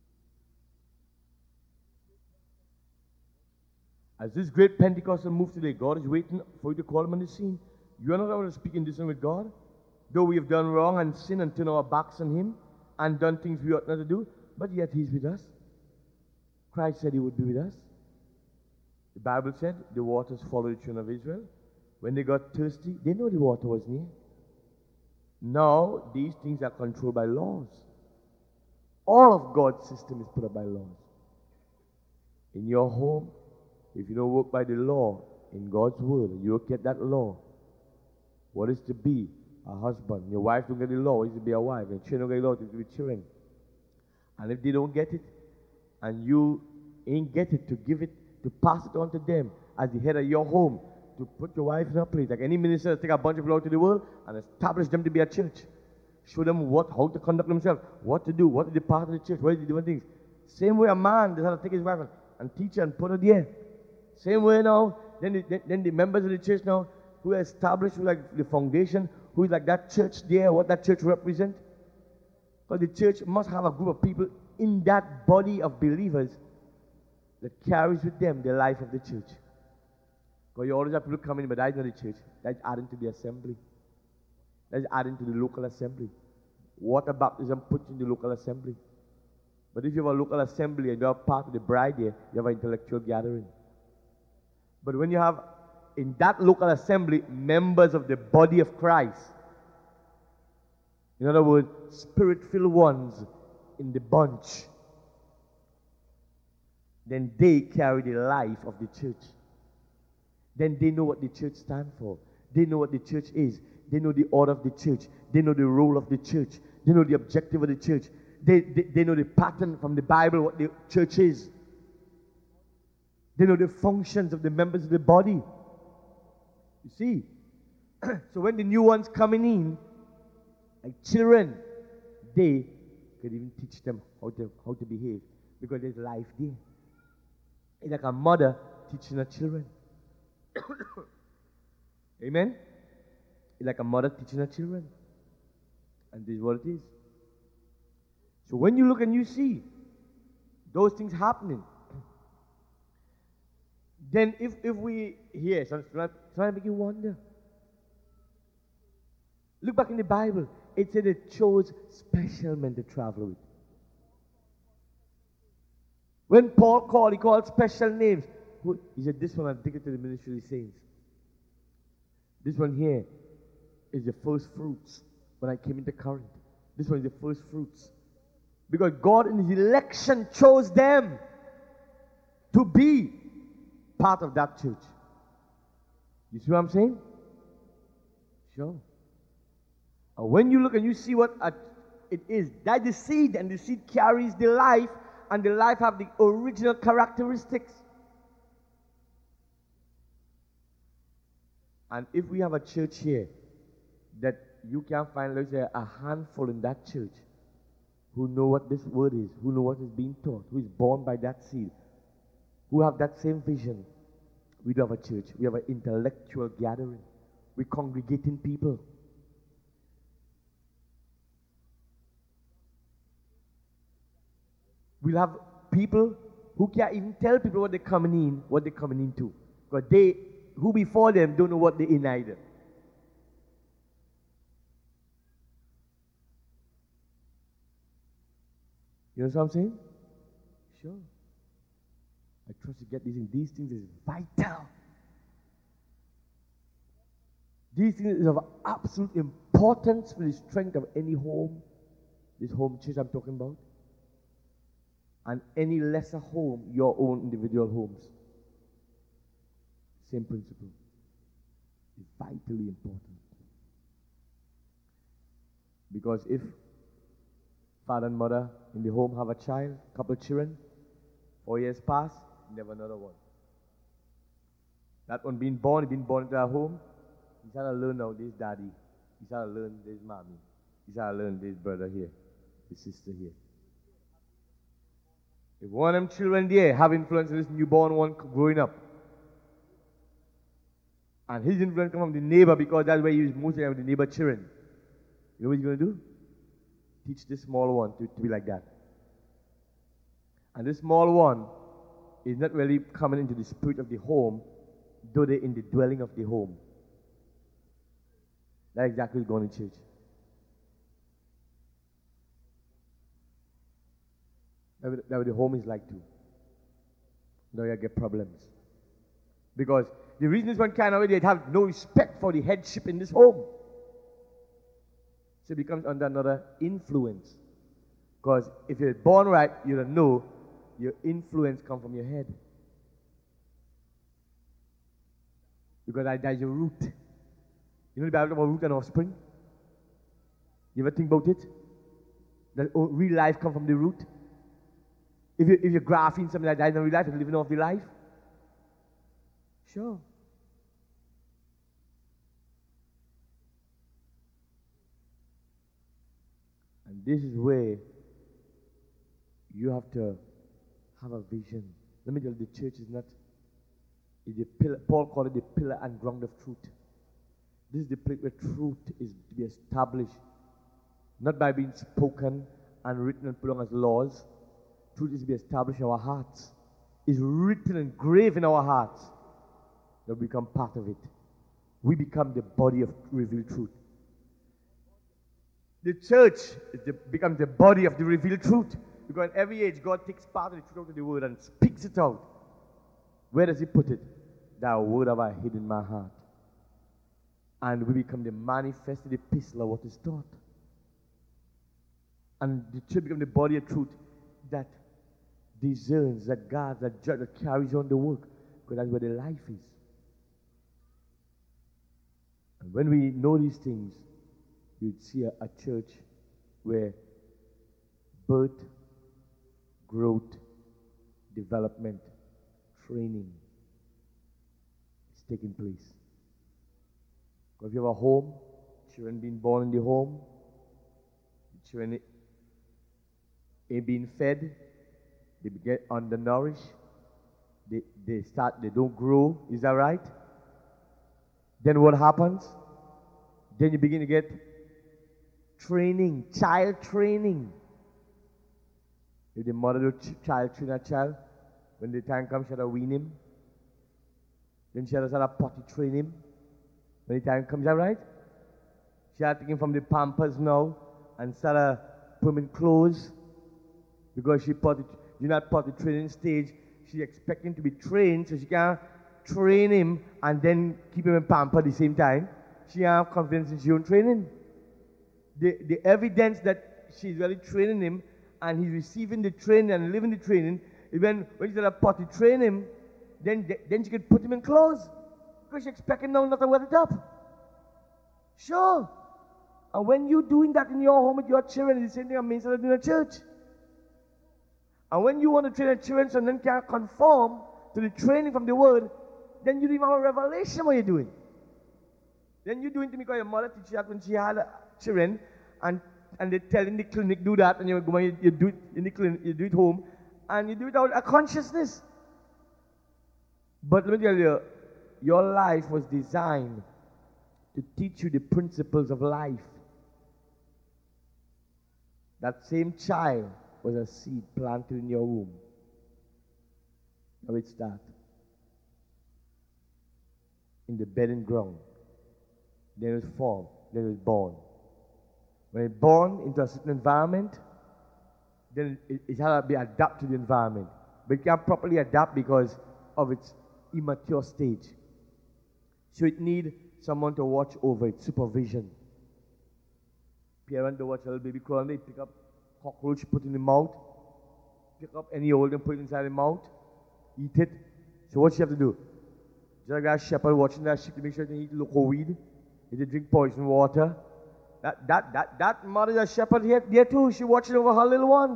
As this great Pentecostal move today, God is waiting for you to call him on the scene. You are not able to speak in distance with God. Though we have done wrong and sinned and turned our backs on him and done things we ought not to do, but yet he's with us. Christ said he would be with us. The Bible said the waters followed the children of Israel. When they got thirsty, they know the water was near. Now, these things are controlled by laws. All of God's system is put up by laws. In your home, if you don't work by the law in God's word, you don't get that law. What is to be a husband? Your wife don't get the law. What is to be a wife? And children don't get the law. What is to be children? And if they don't get it, and you ain't get it to give it, to pass it on to them as the head of your home, to put your wife in her place. Like any minister, take a bunch of people out to the world and establish them to be a church. Show them what, how to conduct themselves, what to do, what is the part of the church, what is the different things. Same way a man does have to take his wife and, and teach her and put her there. Same way now, then the, then the members of the church now, who are established, who like the foundation, who is like that church there, what that church represents. Because the church must have a group of people in that body of believers that carries with them the life of the church. Because you always have people coming, but that's not the church. That's adding to the assembly. That's adding to the local assembly. Water baptism puts in the local assembly. But if you have a local assembly and you are part of the bride there, you have an intellectual gathering. But when you have in that local assembly members of the body of Christ, in other words, spirit-filled ones in the bunch, then they carry the life of the church. Then they know what the church stands for. They know what the church is. They know the order of the church. They know the role of the church. They know the objective of the church. They, they, they know the pattern from the Bible, what the church is. They know the functions of the members of the body. You see? So when the new ones coming in, like children, they could even teach them how to, how to behave. Because there's life there. It's like a mother teaching her children. Amen? It's like a mother teaching her children. And this is what it is. So when you look and you see those things happening, then if, if we hear, so try to make you wonder. Look back in the Bible. It said it chose special men to travel with. When Paul called, he called special names. Who? He said, this one I'm taking to the ministry of the saints. This one here is the first fruits when I came into Corinth. This one is the first fruits. Because God in His election chose them to be part of that church. You see what I'm saying? Sure. And when you look and you see what a, it is, that the seed, and the seed carries the life, and the life have the original characteristics. And if we have a church here that you can find, let's say, a handful in that church who know what this word is, who know what is being taught, who is born by that seed, who have that same vision, we do have a church. We have an intellectual gathering. We're congregating people. We'll have people who can't even tell people what they're coming in, what they're coming into. Because they, who before them, don't know what they're in either. You know what I'm saying? Sure. I trust you get these things. These things is vital. These things is of absolute importance for the strength of any home. This home church I'm talking about. And any lesser home, your own individual homes. Same principle. It's vitally important. Because if father and mother in the home have a child, couple of children, four years pass, never another one. That one being born, being born into our home, he's had to learn now this daddy. He's had to learn this mommy. He's had to learn this brother here, this sister here. If one of them children there have influence on this newborn one growing up, and his influence comes from the neighbor because that's where he is mostly with the neighbor children, you know what he's going to do? Teach this small one to, to be like that. And this small one is not really coming into the spirit of the home, though they're in the dwelling of the home. That's exactly what's going to church. That's what the home is like too. Now you get problems. Because the reason this one can't already have no respect for the headship in this home. So it becomes under another influence. Because if you're born right, you don't know your influence comes from your head. Because that, that's your root. You know the Bible about root and offspring? You ever think about it? That real life comes from the root. If, you, if you're grafting something that dies in real life, you're living off the life. Sure. And this is where you have to have a vision. Let me tell you, the church is not, is the pillar, Paul called it the pillar and ground of truth. This is the place where truth is to be established, not by being spoken and written and put on as laws. Truth is to be established in our hearts. It's written and engraved in our hearts. That we become part of it. We become the body of revealed truth. The church the, becomes the body of the revealed truth. Because in every age, God takes part of the truth out of the word and speaks it out. Where does He put it? That word have I hid in my heart. And we become the manifested epistle of what is taught. And the church becomes the body of truth that discerns, that guards, that judges, that carries on the work. Because that's where the life is. And when we know these things, you'd see a, a church where birth, growth, development, training is taking place. Because if you have a home, children being born in the home, children ain't being fed, they get undernourished, they, they start, they don't grow, is that right? Then what happens? Then you begin to get training, child training. If the mother do ch- child train a child, when the time comes, she had to wean him. Then she had to start potty train him. When the time comes, is that right? She had to take him from the pampers now and start to put him in clothes because she potty, you're not potty training stage. she expect him to be trained, so she can train him and then keep him in pamper at the same time. She have confidence in she own training. The, the evidence that she's really training him and he's receiving the training and living the training is when, when she's at a potty train him, then, then she can put him in clothes. Because she expect him now not to wear it up. Sure. And when you're doing that in your home with your children, it's the same thing I'm instead of doing a church. And when you want to train your children so then can conform to the training from the word, then you don't even have a revelation what you're doing. Then you're doing it because your mother teaches that when she had children, and, and they tell in the clinic do that, and you go you, you do it in the clinic, you do it home, and you do it without a consciousness. But let me tell you, your life was designed to teach you the principles of life. That same child was a seed planted in your womb. How it started. In the bedding ground. Then it was formed. Then it was born. When it's born into a certain environment, then it, it has to be adapted to the environment. But it can't properly adapt because of its immature stage. So it needs someone to watch over it, supervision. Parents to watch a little baby crawl, they pick up cockroach, put in the mouth, pick up any old and put it inside the mouth, eat it. So what you have to do? Just like a shepherd watching that sheep to make sure they eat local weed, they drink poison water. That that that that mother, a shepherd here, there too, she watching over her little ones.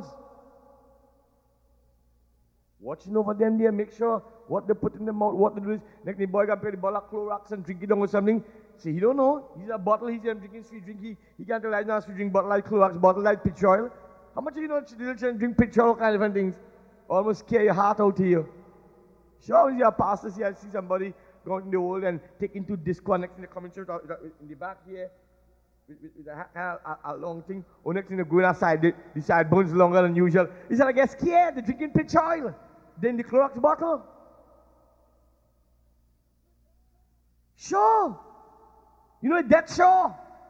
Watching over them there, make sure what they put in the mouth, what they do is, next the boy got paid the bottle of Clorox and drink it down or something. See, he don't know. He's a bottle, he's drinking sweet drink. He, he can't tell right now sweet drink bottle like Clorox, bottle like pitch oil. How much do you know little children drink pitch oil, kind of different things? Almost scare your heart out here. Sure, you're a pastor, see, I see somebody going in the world and taking two disconnects in the coming church in the back here with, with, with a, a, a long thing. Or next thing they're going outside, the, the side bone's longer than usual. He said, I get scared, they're drinking pitch oil. Then the Clorox bottle. Sure. You know that's sure.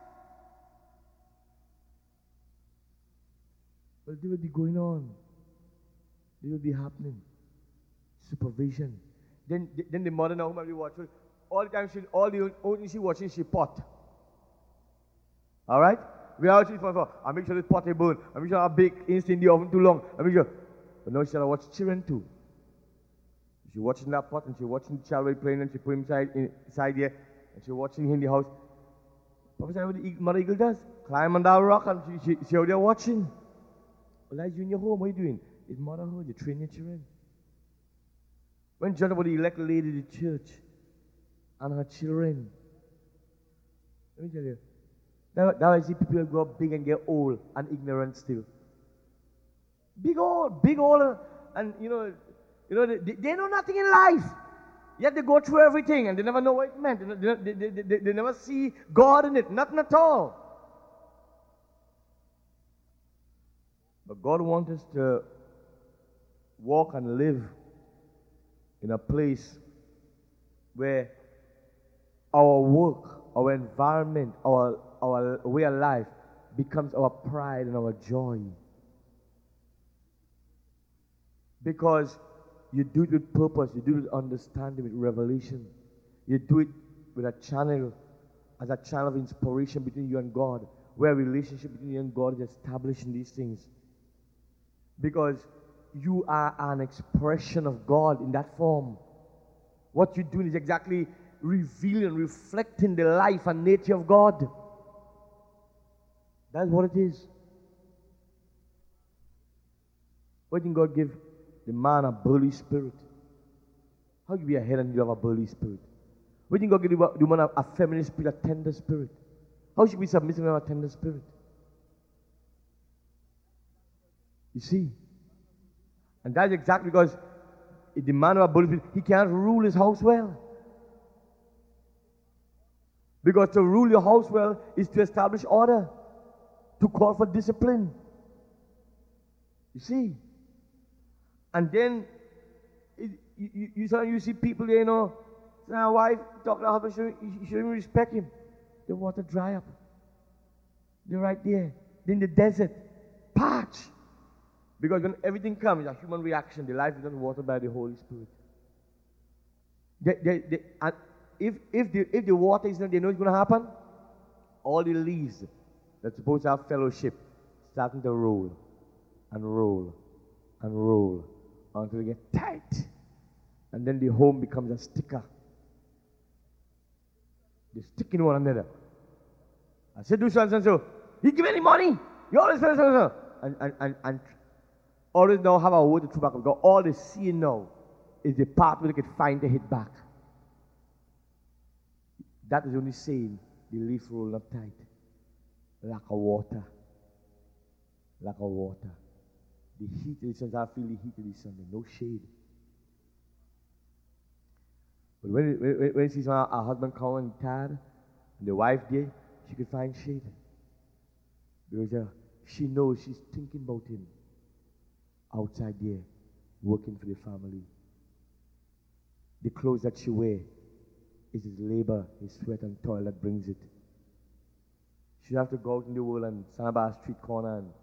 But they will be going on. They will be happening. Supervision. Then, then the mother now might be watching. All the time, she, all the only she watching, she pot. All right? We are watching for. I make sure this pot is burn. I make sure I bake instant in the oven too long. I make sure. But now she gotta watch children too. She watching that pot and she watching the child playing and she put him inside, inside there and she watching him in the house. What was that what the mother eagle does? Climb on that rock and she, she, she out there watching. Well, as you in your home, what are you doing? It's motherhood. You train your children. When John about the elect lady of the church and her children, let me tell you, now, now I see people grow up big and get old and ignorant still. Big old, big old, and you know, you know, they, they know nothing in life. Yet they go through everything and they never know what it meant. They, they, they, they, they never see God in it, nothing at all. But God wants us to walk and live in a place where our work, our environment, our, our way of life becomes our pride and our joy. Because you do it with purpose, you do it with understanding, with revelation. You do it with a channel, as a channel of inspiration between you and God, where a relationship between you and God is established in these things. Because you are an expression of God in that form. What you're doing is exactly revealing, reflecting the life and nature of God. That's what it is. Why didn't God give the man a burly spirit? How can you be a head and you have a burly spirit? Why didn't God give the man a, a feminine spirit, a tender spirit? How should we submit to a tender spirit? You see? And that's exactly because the man of a burly spirit, he can't rule his house well. Because to rule your house well is to establish order, to call for discipline. You see? And then it, you, you, you, you see people there, you know, my wife talk to her husband, you shouldn't respect him. The water dry up. They're right there. They're in the desert. Parch. Because when everything comes, a human reaction, the life is not watered by the Holy Spirit. They, they, they, and if, if, the, if the water is not, they know what's going to happen? All the leaves that's supposed to have fellowship starting to roll and roll and roll until they get tight. And then the home becomes a sticker. They stick in one another. I said, do so and so and so. You give any money? You always so and so. And, and, and, and always now have a word to throw back. Because all they see now is the part where they can find the hit back. That is only saying the leaf roll up tight. Lack of water. Lack of water. The heat of the sun, I feel the heat of the sun. No shade. But when, when, when she saw her husband coming tired, and the wife there, she could find shade. Because uh, she knows she's thinking about him outside there, working for the family. The clothes that she wears is his labor, his sweat and toil that brings it. She have to go out in the world and stand by a street corner and,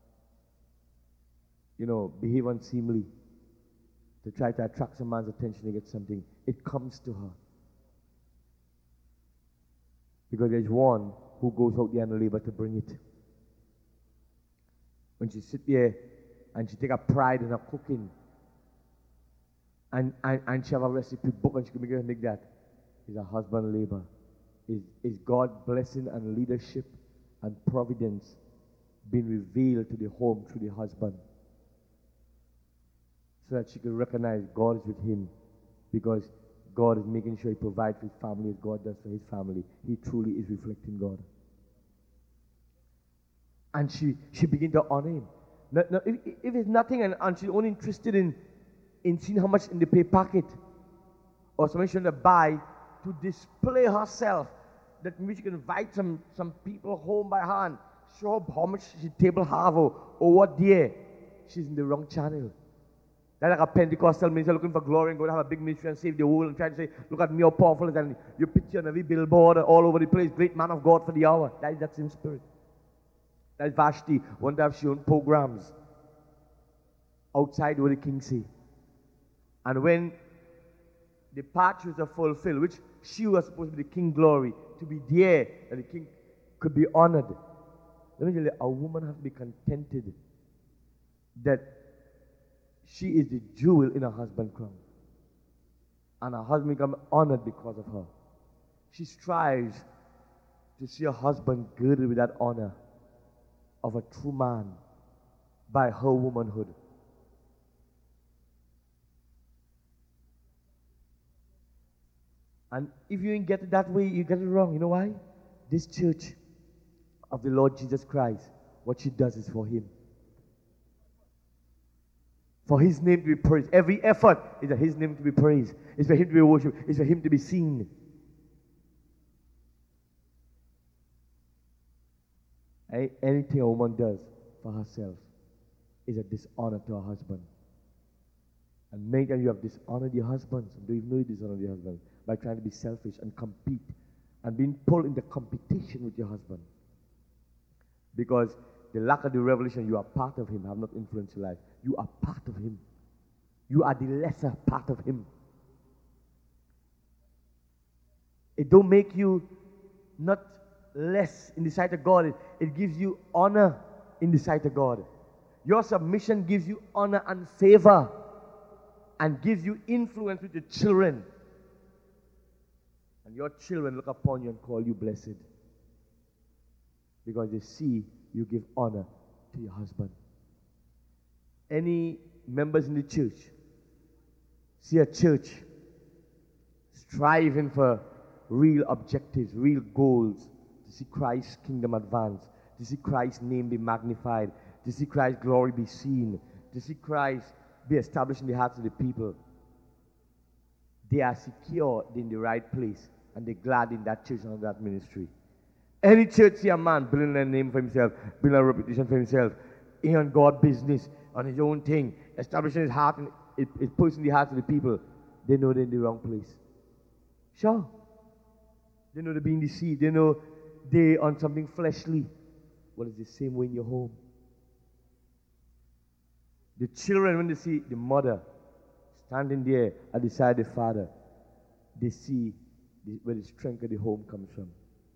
you know, behave unseemly to try to attract some man's attention to get something. It comes to her. Because there's one who goes out there and labor to bring it. When she sit there and she take a pride in her cooking and, and, and she have a recipe book and she can make it like that, is her husband labor. Is, is God blessing and leadership and providence being revealed to the home through the husband, so that she can recognize God is with him, because God is making sure he provides for his family as God does for his family. He truly is reflecting God. And she, she begins to honor him. Now, now, if, if it's nothing and, and she's only interested in, in seeing how much in the pay packet or something she's going to buy to display herself, that maybe she can invite some, some people home by hand, show up how much she table have or, or what day, she's in the wrong channel. That's like a Pentecostal minister looking for glory and going to have a big ministry and save the world and trying to say, look at me how powerful it is, and you picture on every billboard all over the place, great man of God for the hour. That is that same spirit. That is Vashti. One time she owned programs outside where the king say. And when the part was fulfilled, which she was supposed to be the king glory, to be there, and the king could be honored. Let me tell you, a woman has to be contented that she is the jewel in her husband's crown. And her husband becomes honored because of her. She strives to see her husband girded with that honor of a true man by her womanhood. And if you didn't get it that way, you get it wrong. You know why? This church of the Lord Jesus Christ, what she does is for him. For his name to be praised. Every effort is for his name to be praised. It's for him to be worshipped. It's for him to be seen. Any, anything a woman does for herself is a dishonor to her husband. And many times you have dishonored your husband. Some don't even know you dishonored your husband by trying to be selfish and compete and being pulled into competition with your husband. Because the lack of the revelation, you are part of him, have not influenced your life. You are part of him. You are the lesser part of him. It don't make you not less in the sight of God. It, it gives you honor in the sight of God. Your submission gives you honor and favor and gives you influence with your children. And your children look upon you and call you blessed, because they see you give honor to your husband. Any members in the church see a church striving for real objectives, real goals, to see Christ's kingdom advance, to see Christ's name be magnified, to see Christ's glory be seen, to see Christ be established in the hearts of the people. They are secure in the right place, and they're glad in that church and that ministry. Any church see a man building a name for himself, building a reputation for himself, in on God business, on his own thing, establishing his heart and it, it puts in the hearts of the people, they know they're in the wrong place. Sure. They know they're being deceived. They know they're on something fleshly. Well, it's the same way in your home. The children, when they see the mother standing there at the side of the father, they see the, where the strength of the home comes from.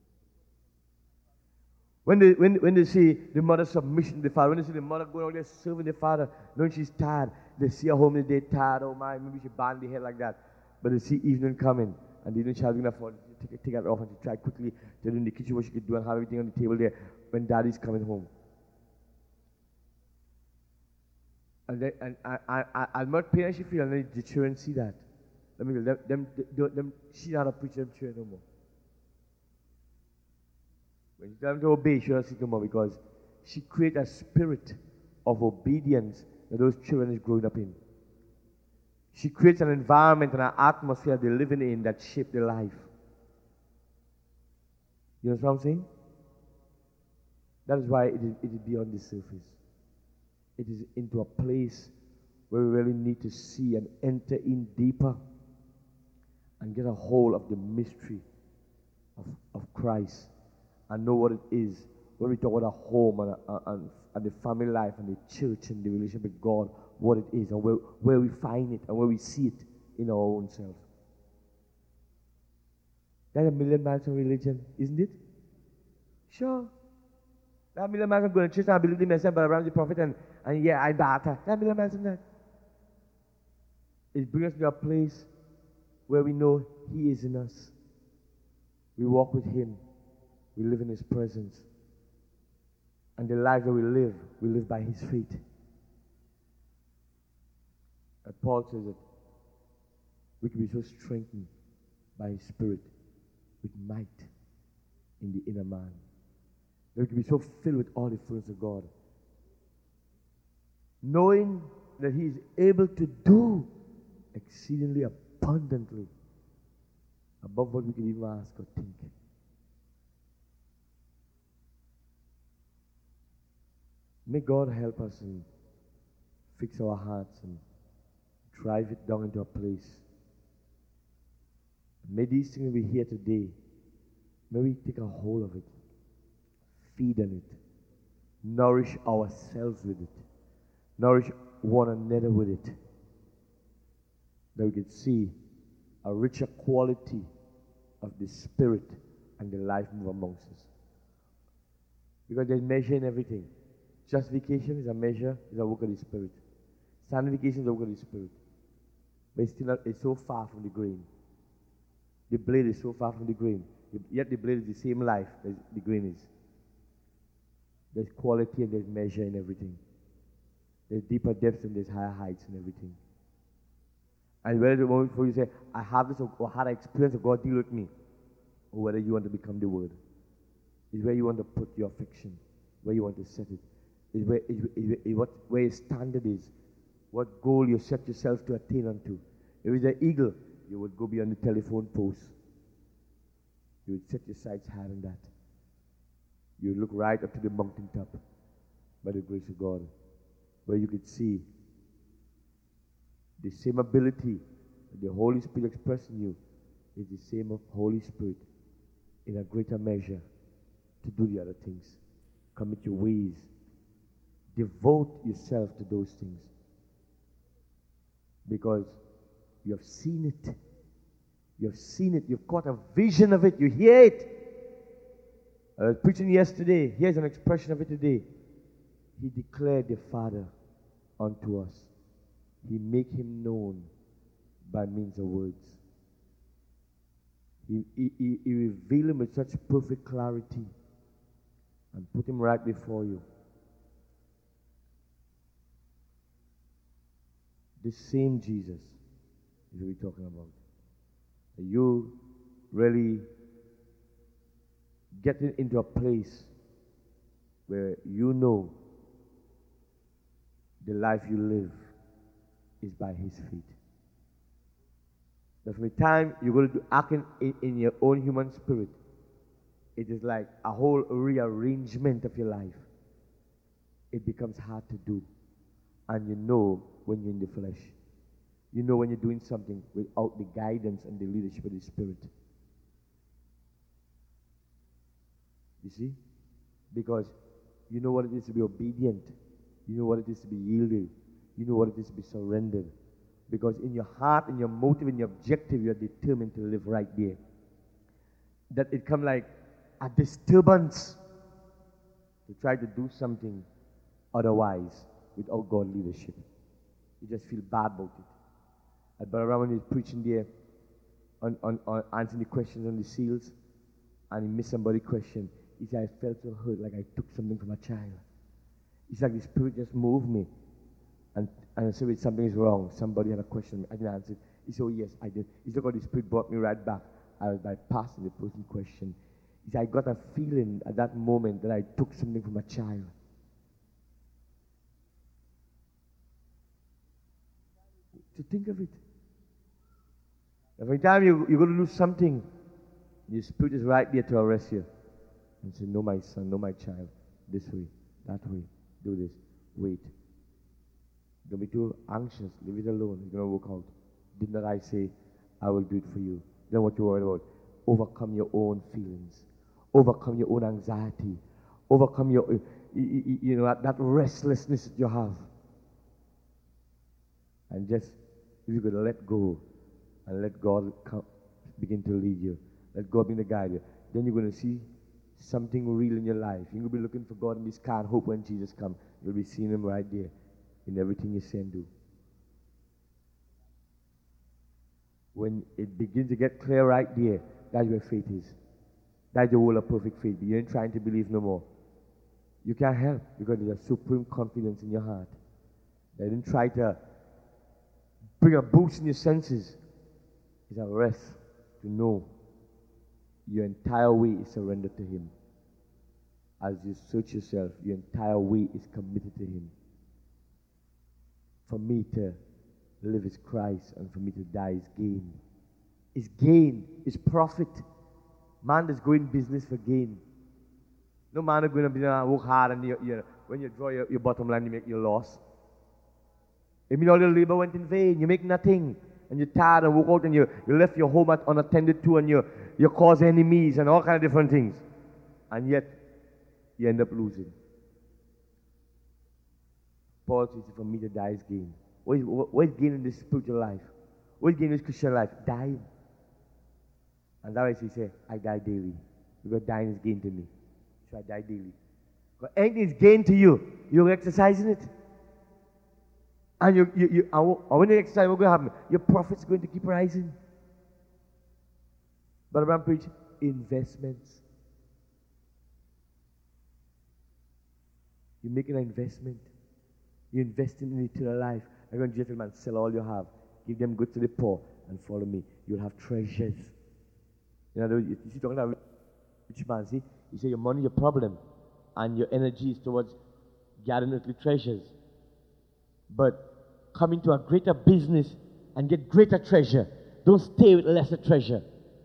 When they, when, when they see the mother's submission to the father, when they see the mother going out there serving the father, knowing she's tired, they see her home and they're tired, oh my, maybe she banged the head like that. But they see evening coming, and the evening child is going to take, take it off and she try quickly to do in the kitchen what she could do and have everything on the table there when daddy's coming home. And, they, and I, I, I, I'm not paying she feel, and then the children see that. Let me them, them, them, them, she's not a preacher, them children no more. When you tell them to obey, she doesn't see no more because she creates a spirit of obedience that those children is growing up in. She creates an environment and an atmosphere they're living in that shape their life. You know what I'm saying? That is why it is, it is beyond the surface. It is into a place where we really need to see and enter in deeper and get a hold of the mystery of, of Christ and know what it is when we talk about a home and, a, and, and the family life and the church and the relationship with God, what it is and where, where we find it and where we see it in our own self. That's a million miles from religion, isn't it? Sure. That a million miles from going to church and I believe in myself, but around the prophet and, and yeah, I'm better. That a million miles from that. It brings us to a place where we know He is in us. We walk with Him. We live in His presence. And the life that we live, we live by His faith. And Paul says that we can be so strengthened by His Spirit with might in the inner man. That we can be so filled with all the fullness of God. Knowing that He is able to do exceedingly abundantly above what we can even ask or think. May God help us and fix our hearts and drive it down into a place. May these things we hear today, may we take a hold of it, feed on it, nourish ourselves with it, nourish one another with it, that we can see a richer quality of the Spirit and the life move amongst us. Because there's measure in everything. Justification is a measure, is a work of the Spirit. Sanctification is a work of the Spirit. But it's still not, it's so far from the grain. The blade is so far from the grain. Yet the blade is the same life as the grain is. There's quality and there's measure in everything. There's deeper depths and there's higher heights in everything. And whether the moment before you say, I have this or had an experience of God deal with me, or whether you want to become the Word, is where you want to put your affection, where you want to set it, is where, is, is, is what, where your standard is, what goal you set yourself to attain unto. If it's an eagle, you would go beyond the telephone post. You would set your sights high on that. You would look right up to the mountaintop by the grace of God, where you could see the same ability that the Holy Spirit expressed in you is the same of Holy Spirit in a greater measure to do the other things. Commit your ways. Devote yourself to those things. Because you have seen it. You have seen it. You've caught a vision of it. You hear it. I was preaching yesterday. Here's an expression of it today. He declared the Father unto us. He make Him known by means of words. He, he, he, he revealed Him with such perfect clarity and put Him right before you. This same Jesus is what we're talking about. Are you really getting into a place where you know the life you live is by His feet? That from the time you're going to do acting in, in your own human spirit, it is like a whole rearrangement of your life. It becomes hard to do. And you know when you're in the flesh. You know when you're doing something without the guidance and the leadership of the Spirit. You see? Because you know what it is to be obedient. You know what it is to be yielded. you know what it is to be surrendered. Because in your heart, in your motive, in your objective, you're determined to live right there. That it come like a disturbance to try to do something otherwise without God leadership. You just feel bad about it. And Brother Ramon is preaching there on, on, on answering the questions on the seals, and he missed somebody's question. He said, I felt so hurt, like I took something from a child. It's like the Spirit just moved me. And, and I said, something is wrong. Somebody had a question. I didn't answer it. He said, oh, yes, I did. He said, God, the Spirit brought me right back. I was bypassing the person's question. He said, I got a feeling at that moment that I took something from a child. So think of it. Every time you, you're going to do something, the Spirit is right there to arrest you. And say, no, my son, no, my child. This way, that way. Do this. Wait. Don't be too anxious. Leave it alone. It's going to work out. Did not I say, I will do it for you? Then what you're worried about? Overcome your own feelings. Overcome your own anxiety. Overcome your, you, you know, that, that restlessness that you have. And just, if you could let go and let God come, begin to lead you. Let God be the guide. Then you're going to see something real in your life. You're going to be looking for God in this car and hope when Jesus comes, you'll be seeing Him right there in everything you say and do. When it begins to get clear right there, that's where faith is. That's the whole of perfect faith. You ain't trying to believe no more. You can't help because there's a supreme confidence in your heart. They didn't try to bring a boost in your senses. It's a rest to know your entire way is surrendered to Him. As you search yourself, your entire way is committed to Him. For me to live is Christ, and for me to die is gain. It's gain, it's profit. Man is going business for gain. No man is going to be uh, work hard, and you, you, when you draw your, your bottom line, you make your loss. It means all your labor went in vain. You make nothing. And you're tired and work out, and you, you left your home at, unattended to, and you, you cause enemies and all kind of different things. And yet, you end up losing. Paul says, for me to die is gain. What is, what, what is gain in this spiritual life? What is gain in this Christian life? Dying. And that's why he says, I die daily. Because dying is gain to me. So I die daily. Because anything is gain to you, you're exercising it. And you, you, you, and when you exercise, what's going to happen? Your profit's going to keep rising. But Abraham preach investments. You're making an investment. You're investing in eternal life. I'm going to gentlemen, sell all you have. Give them goods to the poor and follow me. You'll have treasures. You know, you see, talking about rich man, see? You say your money is your problem, and your energy is towards gathering earthly treasures. But come into a greater business and get greater treasure. Don't stay with lesser treasure.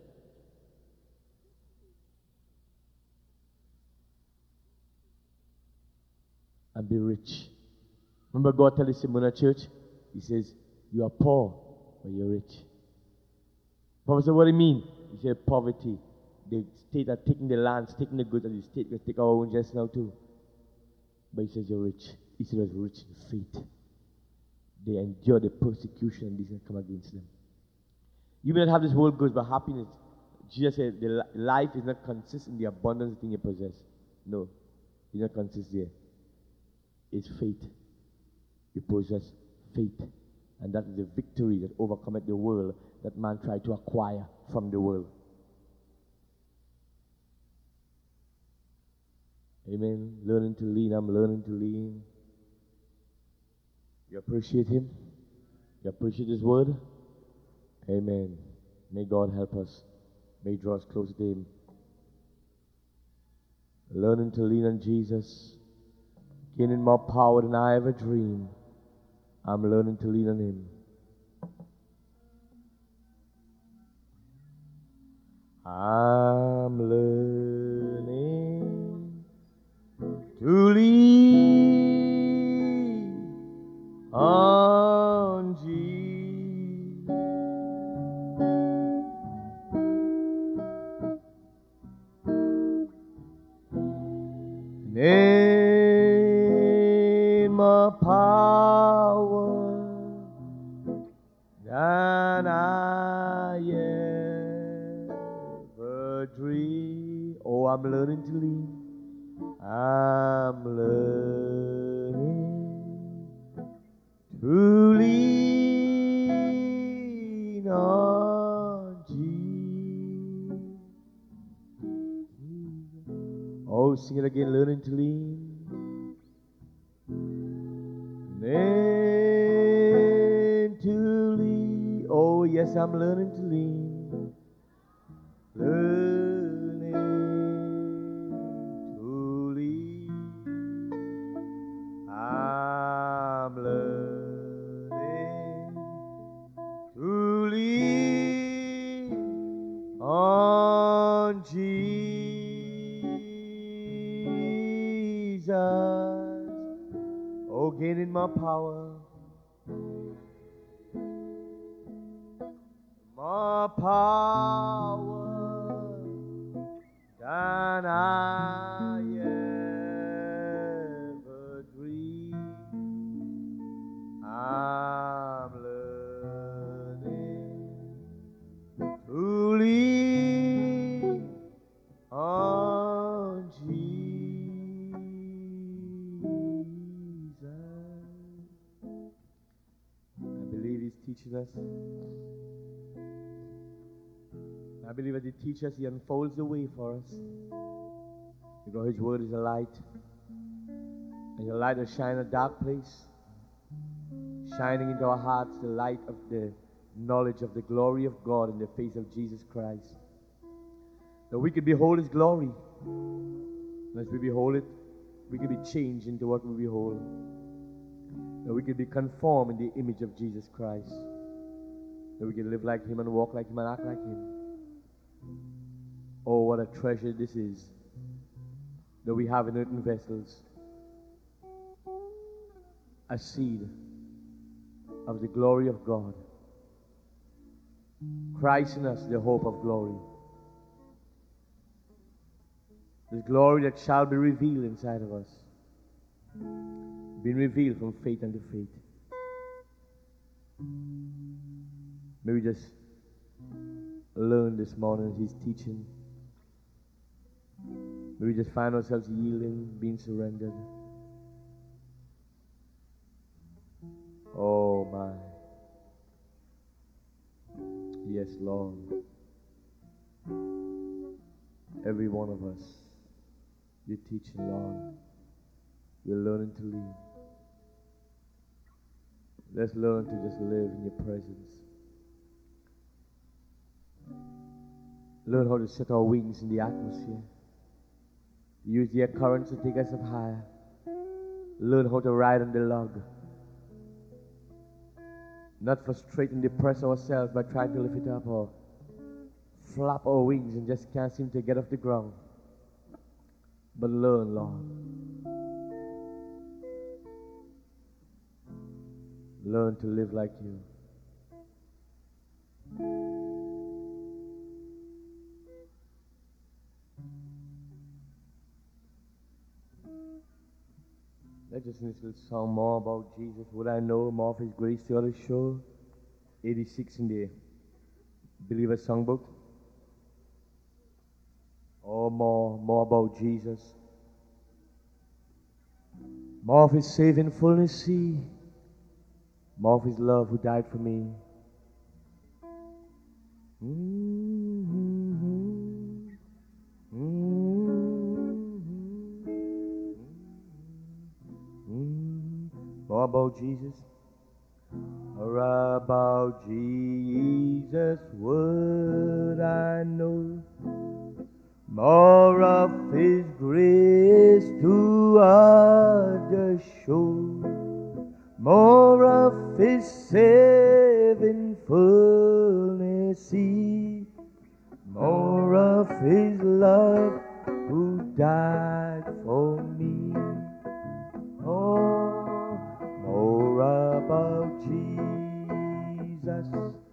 And be rich. Remember God tells the Simona Church? He says, you are poor, but you're rich. Professor, what do you mean? He said, poverty. The state are taking the lands, taking the goods, and the state will take our own just now too. But he says, you're rich. He said, you're rich in faith. They endure the persecution and this will come against them. You may not have this world goods, but happiness. Jesus said, the life is not consist in the abundance of things you possess. No, it does not consist there. It's faith. You possess faith. And that is the victory that overcometh the world that man tried to acquire from the world. Amen. Learning to lean. I'm learning to lean. You appreciate Him? You appreciate His word? Amen. May God help us. May He draw us closer to Him. Learning to lean on Jesus. Gaining more power than I ever dreamed. I'm learning to lean on Him. I'm learning to lean on Jesus. Name of power learning to lean. I'm learning to lean on Jesus. Oh, sing it again, learning to lean. Learn to lean. Oh, yes, I'm learning to lean. Learning to lean. I'm learning to lean on Jesus. Oh, gaining my power, my power than I ever dreamed. I'm learning to lean on Jesus. I believe He's teaching us. I believe as He teaches us, He unfolds the way for us. Because His Word is a light. And the light will shine in a dark place, shining into our hearts the light of the knowledge of the glory of God in the face of Jesus Christ. That we could behold His glory. And as we behold it, we could be changed into what we behold. That we could be conformed in the image of Jesus Christ. That we can live like Him and walk like Him and act like Him. Oh, what a treasure this is that we have in earthen vessels. A seed of the glory of God. Christ in us, the hope of glory. The glory that shall be revealed inside of us. Being revealed from faith unto faith. May we just learn this morning His teaching. May we just find ourselves yielding, being surrendered. Oh my. Yes, Lord. Every one of us, You're teaching, Lord. We're learning to lead. Let's learn to just live in Your presence. Learn how to set our wings in the atmosphere. Use the currents to take us up higher. Learn how to ride on the log. Not frustrate and depress ourselves by trying to lift it up or flap our wings and just can't seem to get off the ground. But learn, Lord. Learn to live like You. Let's just sing this little song more about Jesus. Would I know more of His grace to others show? eighty-six in the Believer Songbook. Oh, more, more about Jesus. More of His saving fullness, see. More of His love who died for me. Mm-hmm. Mm-hmm. More about Jesus. Or about Jesus would I know. More of His grace to others show. More of His saving fullness see. More of His love who died for me. Oh, more about Jesus.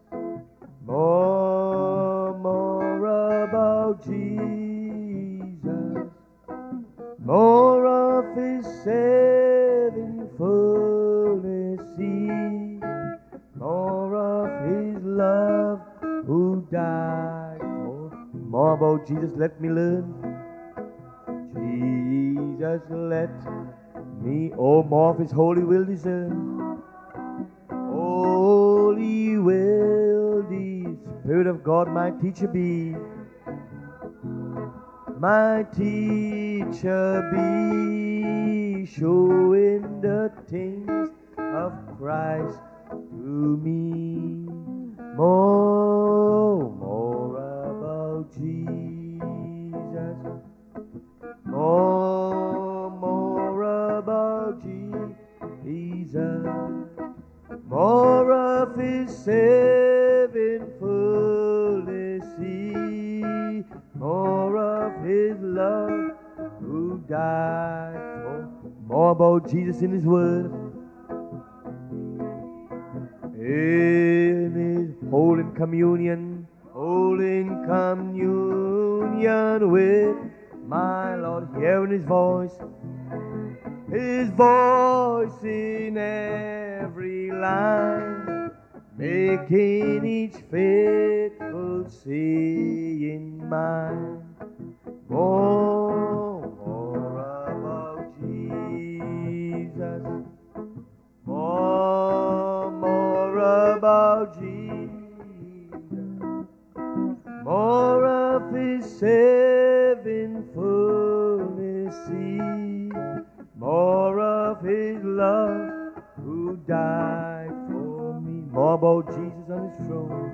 More, more about Jesus. More of His saving fullness see. More of His love who died for. More about Jesus, let me learn. Jesus, let me, oh, more of His holy will discern. Holy will the Spirit of God my teacher be. My teacher be, showing the things of Christ to me. More, more about Jesus. More, more about Jesus. More of His saving fullness see. More of His love who died for. More about Jesus in His word. In His holy communion, holy communion with my Lord, hearing His voice, His voice in every line, making each faithful saying mine. More, more about Jesus. More, more about Jesus. More of His saving fullness see. More of His love who died for me. More about Jesus on His throne.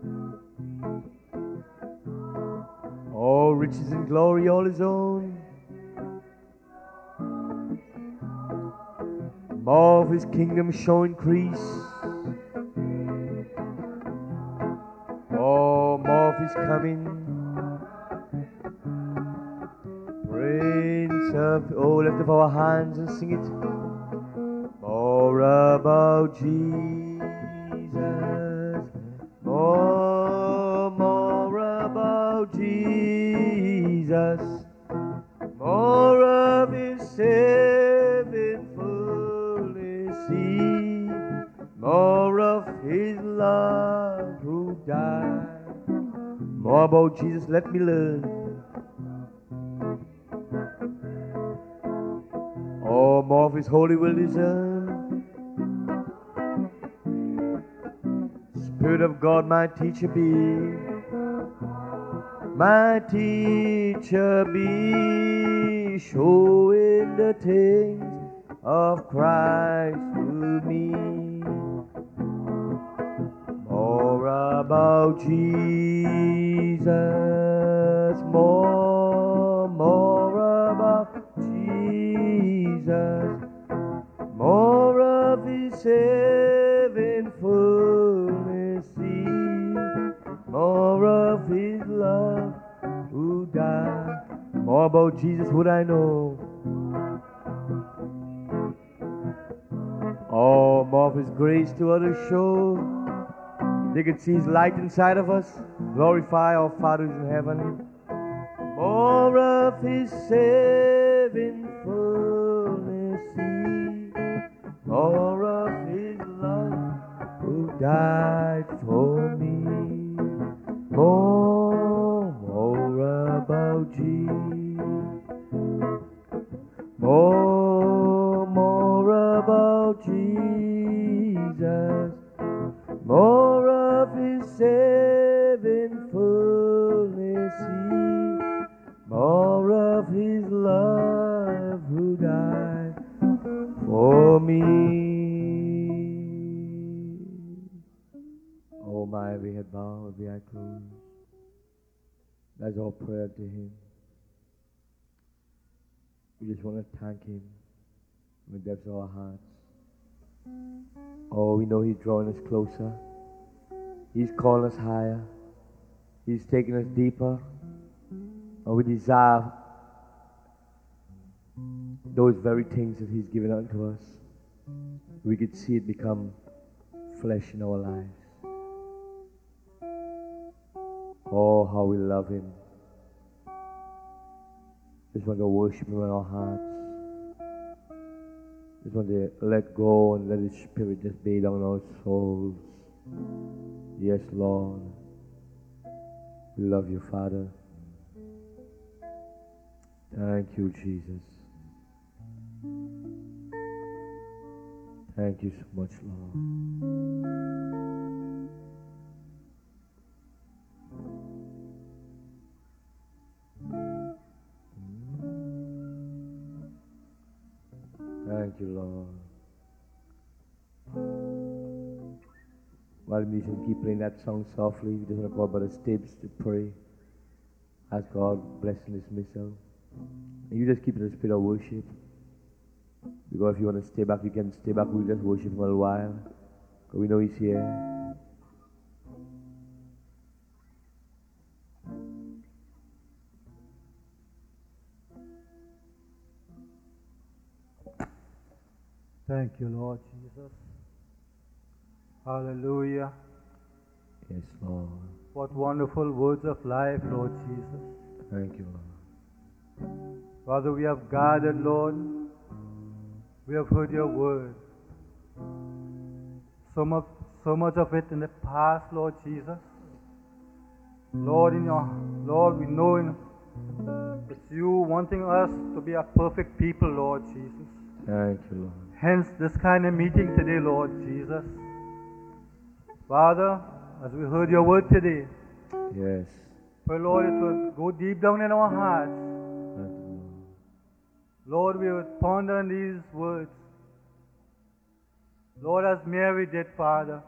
All riches and glory, all His own. More of His kingdom shall increase. Oh, more of His coming. Prince of, oh, lift up our hands and sing it. More about Jesus. More, more about Jesus. More of His saving fullness see. More of His love who died. More about Jesus, let me learn. Oh, more of His holy will discern. Spirit of God, my teacher be. My teacher be, showing the things of Christ to me. More about Jesus, more, more about Jesus, more of His saving fullness see, more of His love who died. More about Jesus would I know. Oh, more of His grace to others show. They could see His light inside of us. Glorify our Father who's in heaven. More of His saving fullness see. More of His love who died for me. More, more about Jesus. More, more about Jesus. More of His saving fullness see. More of His love who died for me. Oh my, every head bow, every eye closed. That's our prayer to Him. We just want to thank Him from the depths of our hearts. Oh, we know He's drawing us closer. He's calling us higher. He's taking us deeper. And we desire those very things that He's given unto us. We could see it become flesh in our lives. Oh, how we love Him. Just want to worship Him in our hearts. Just want to let go and let His Spirit just bathe on our souls. Yes, Lord. We love you, Father. Thank you, Jesus. Thank you so much, Lord. Thank you, Lord. While the musicians keep playing that song softly, we just want to go about the steps to pray. Ask God blessing this missile. And you just keep in the spirit of worship. Because if you want to stay back, you can stay back. We'll just worship him a little while. Because we know he's here. Thank you, Lord Jesus. Hallelujah. Yes, Lord. What wonderful words of life, Lord Jesus. Thank you, Lord. Father, we have gathered, Lord. We have heard your word. So much, so much of it in the past, Lord Jesus. Lord, in your Lord, we know in, it's you wanting us to be a perfect people, Lord Jesus. Thank you, Lord. Hence this kind of meeting today, Lord Jesus. Father, as we heard your word today, yes, pray, Lord, it would go deep down in our hearts. thank you, Lord, Lord. we would ponder on these words. Lord, as Mary did, Father.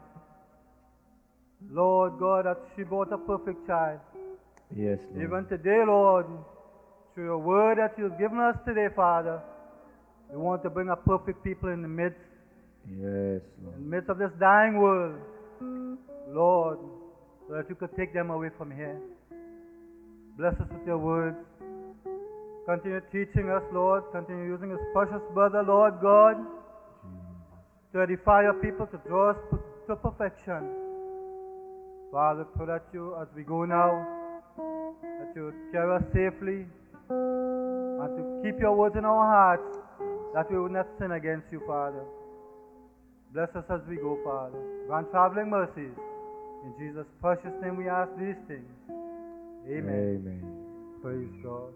Lord God, that she brought a perfect child. Yes, Lord. Even today, Lord, through your word that you've given us today, Father, we want to bring a perfect people in the midst, Yes, Lord. in the midst of this dying world, Lord, so that you could take them away from here. Bless us with your words. Continue teaching us, Lord. Continue using this precious brother, Lord God, to edify your people, to draw us to perfection. Father, pray that you, as we go now, that you carry us safely, and to keep your words in our hearts, that we would not sin against you, Father. Bless us as we go, Father. Grant traveling mercies. In Jesus' precious name we ask these things. Amen. Amen. Praise God.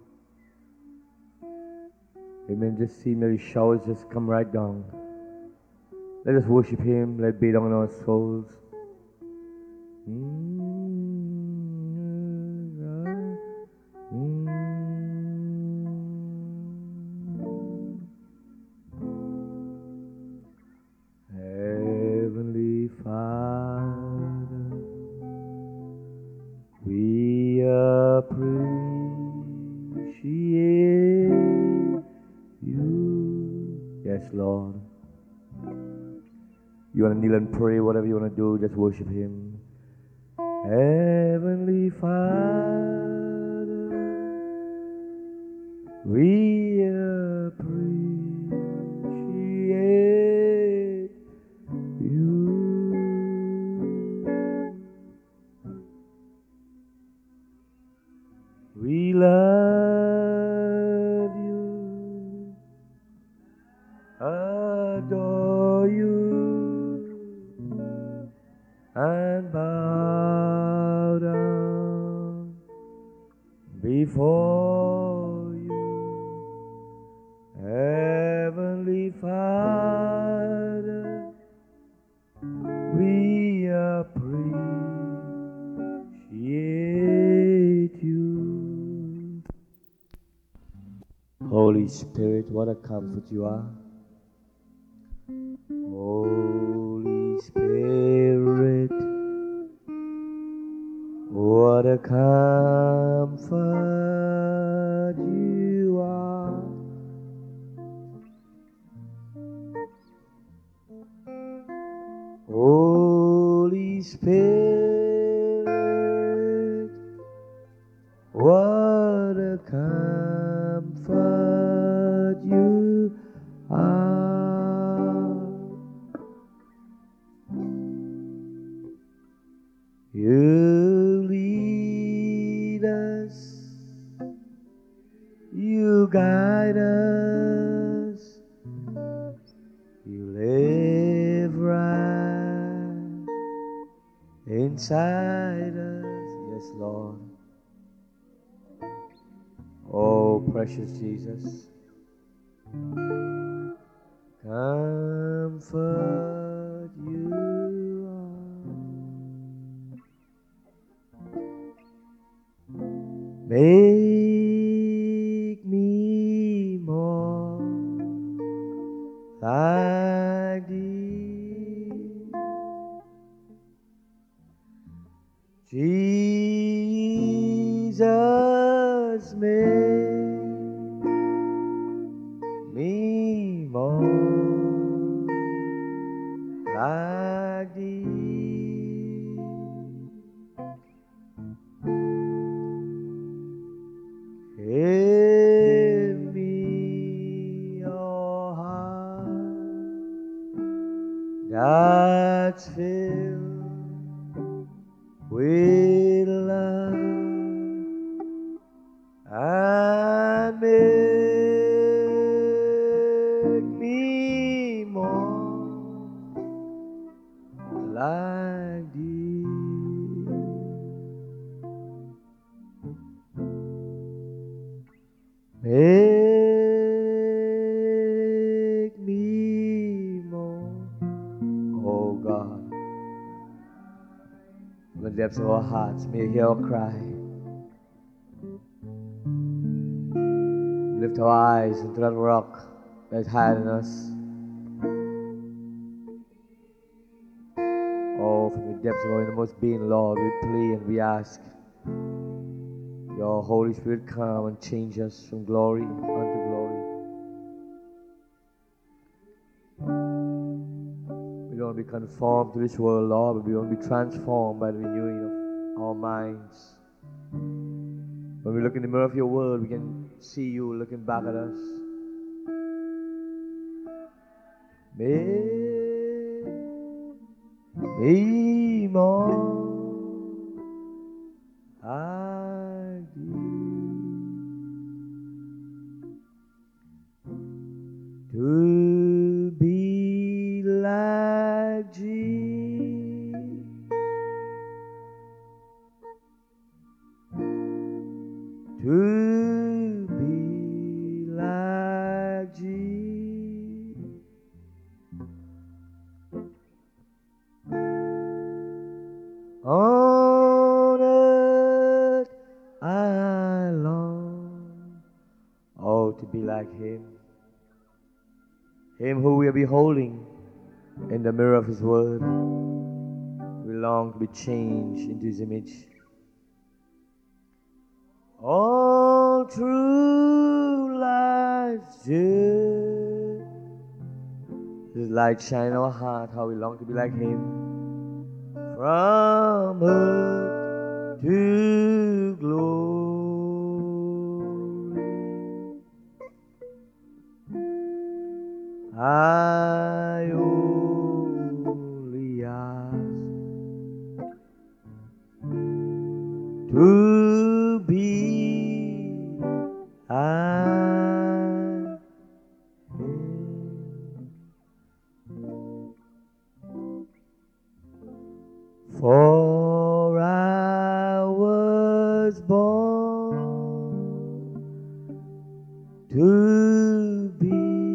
Amen. Just see those showers just come right down. Let us worship him. Let it be down on our souls. Mm-hmm. Mm-hmm. Heavenly Father, we appreciate you. Yes, Lord. You want to kneel and pray, whatever you want to do, just worship him. Heavenly Father, we appreciate you. We love you, adore you, and bow down before you. Heavenly Father, we appreciate you. Holy Spirit, what a comfort you are. Holy Spirit, what a comfort you are. Holy Spirit, what a comfort you are. You lead us, you guide us, you live right inside us. Yes, Lord. Oh, precious Jesus, comfort like thee. Jesus made me more like thee. Give me your heart that's filled with love, and make me more like thee. Make me more, oh God. From the depths of our hearts, may you hear our cry. Lift our eyes into that rock that's hiding us. Oh, from the depths of our innermost being, Lord, we plead and we ask your Holy Spirit come and change us from glory unto glory. We don't want to be conformed to this world, Lord, but we want to be transformed by the renewing of our minds. When we look in the mirror of your word, we can see you looking back at us. Make me more like thee. To be like Jesus, to be like Jesus, on earth I long, oh, to be like Him, Him who we are beholding in the mirror of His word. We long to be changed into His image. All through life's journey, His light shine in our heart, how we long to be like Him. From earth to glory, I only ask to be like Him. For I was born to be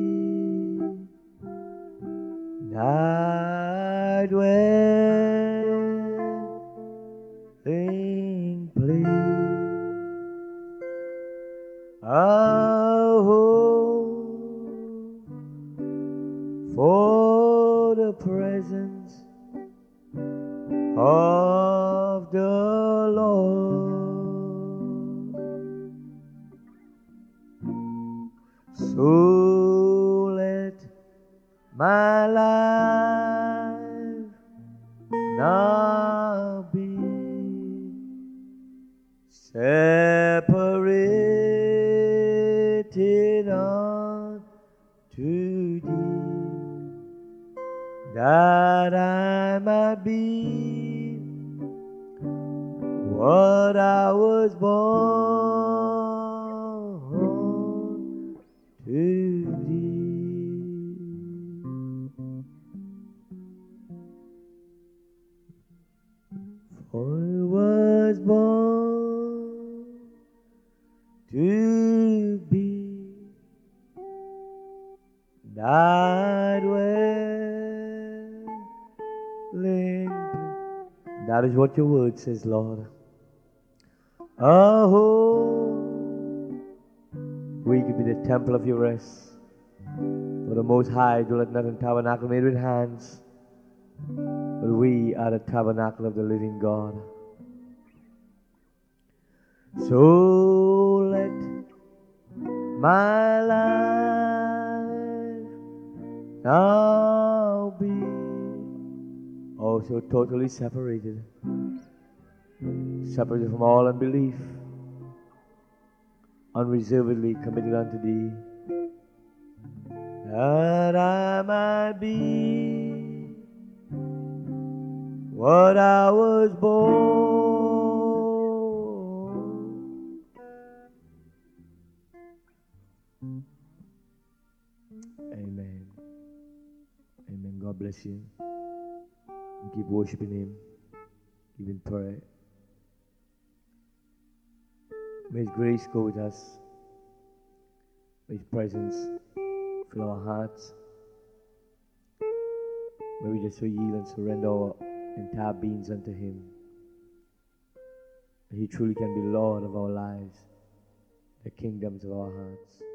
thy dwelling place, a home for the presence of the Lord. So let my life now be separated unto thee, that I might be what I was born to be. For I was born to be thy dwelling place. That is what your word says, Lord. Oh, we could be the temple of your rest. For For the Most High dwelleth not in tabernacle made with hands, but we are the tabernacle of the living God. So let my life now be also totally separated, separated from all unbelief, unreservedly committed unto Thee, that I might be what I was born. Amen. Amen. God bless you. And keep worshiping Him. Keep in prayer. May His grace go with us. May His presence fill our hearts. May we just so yield and surrender our entire beings unto Him. He truly can be Lord of our lives, the kingdoms of our hearts.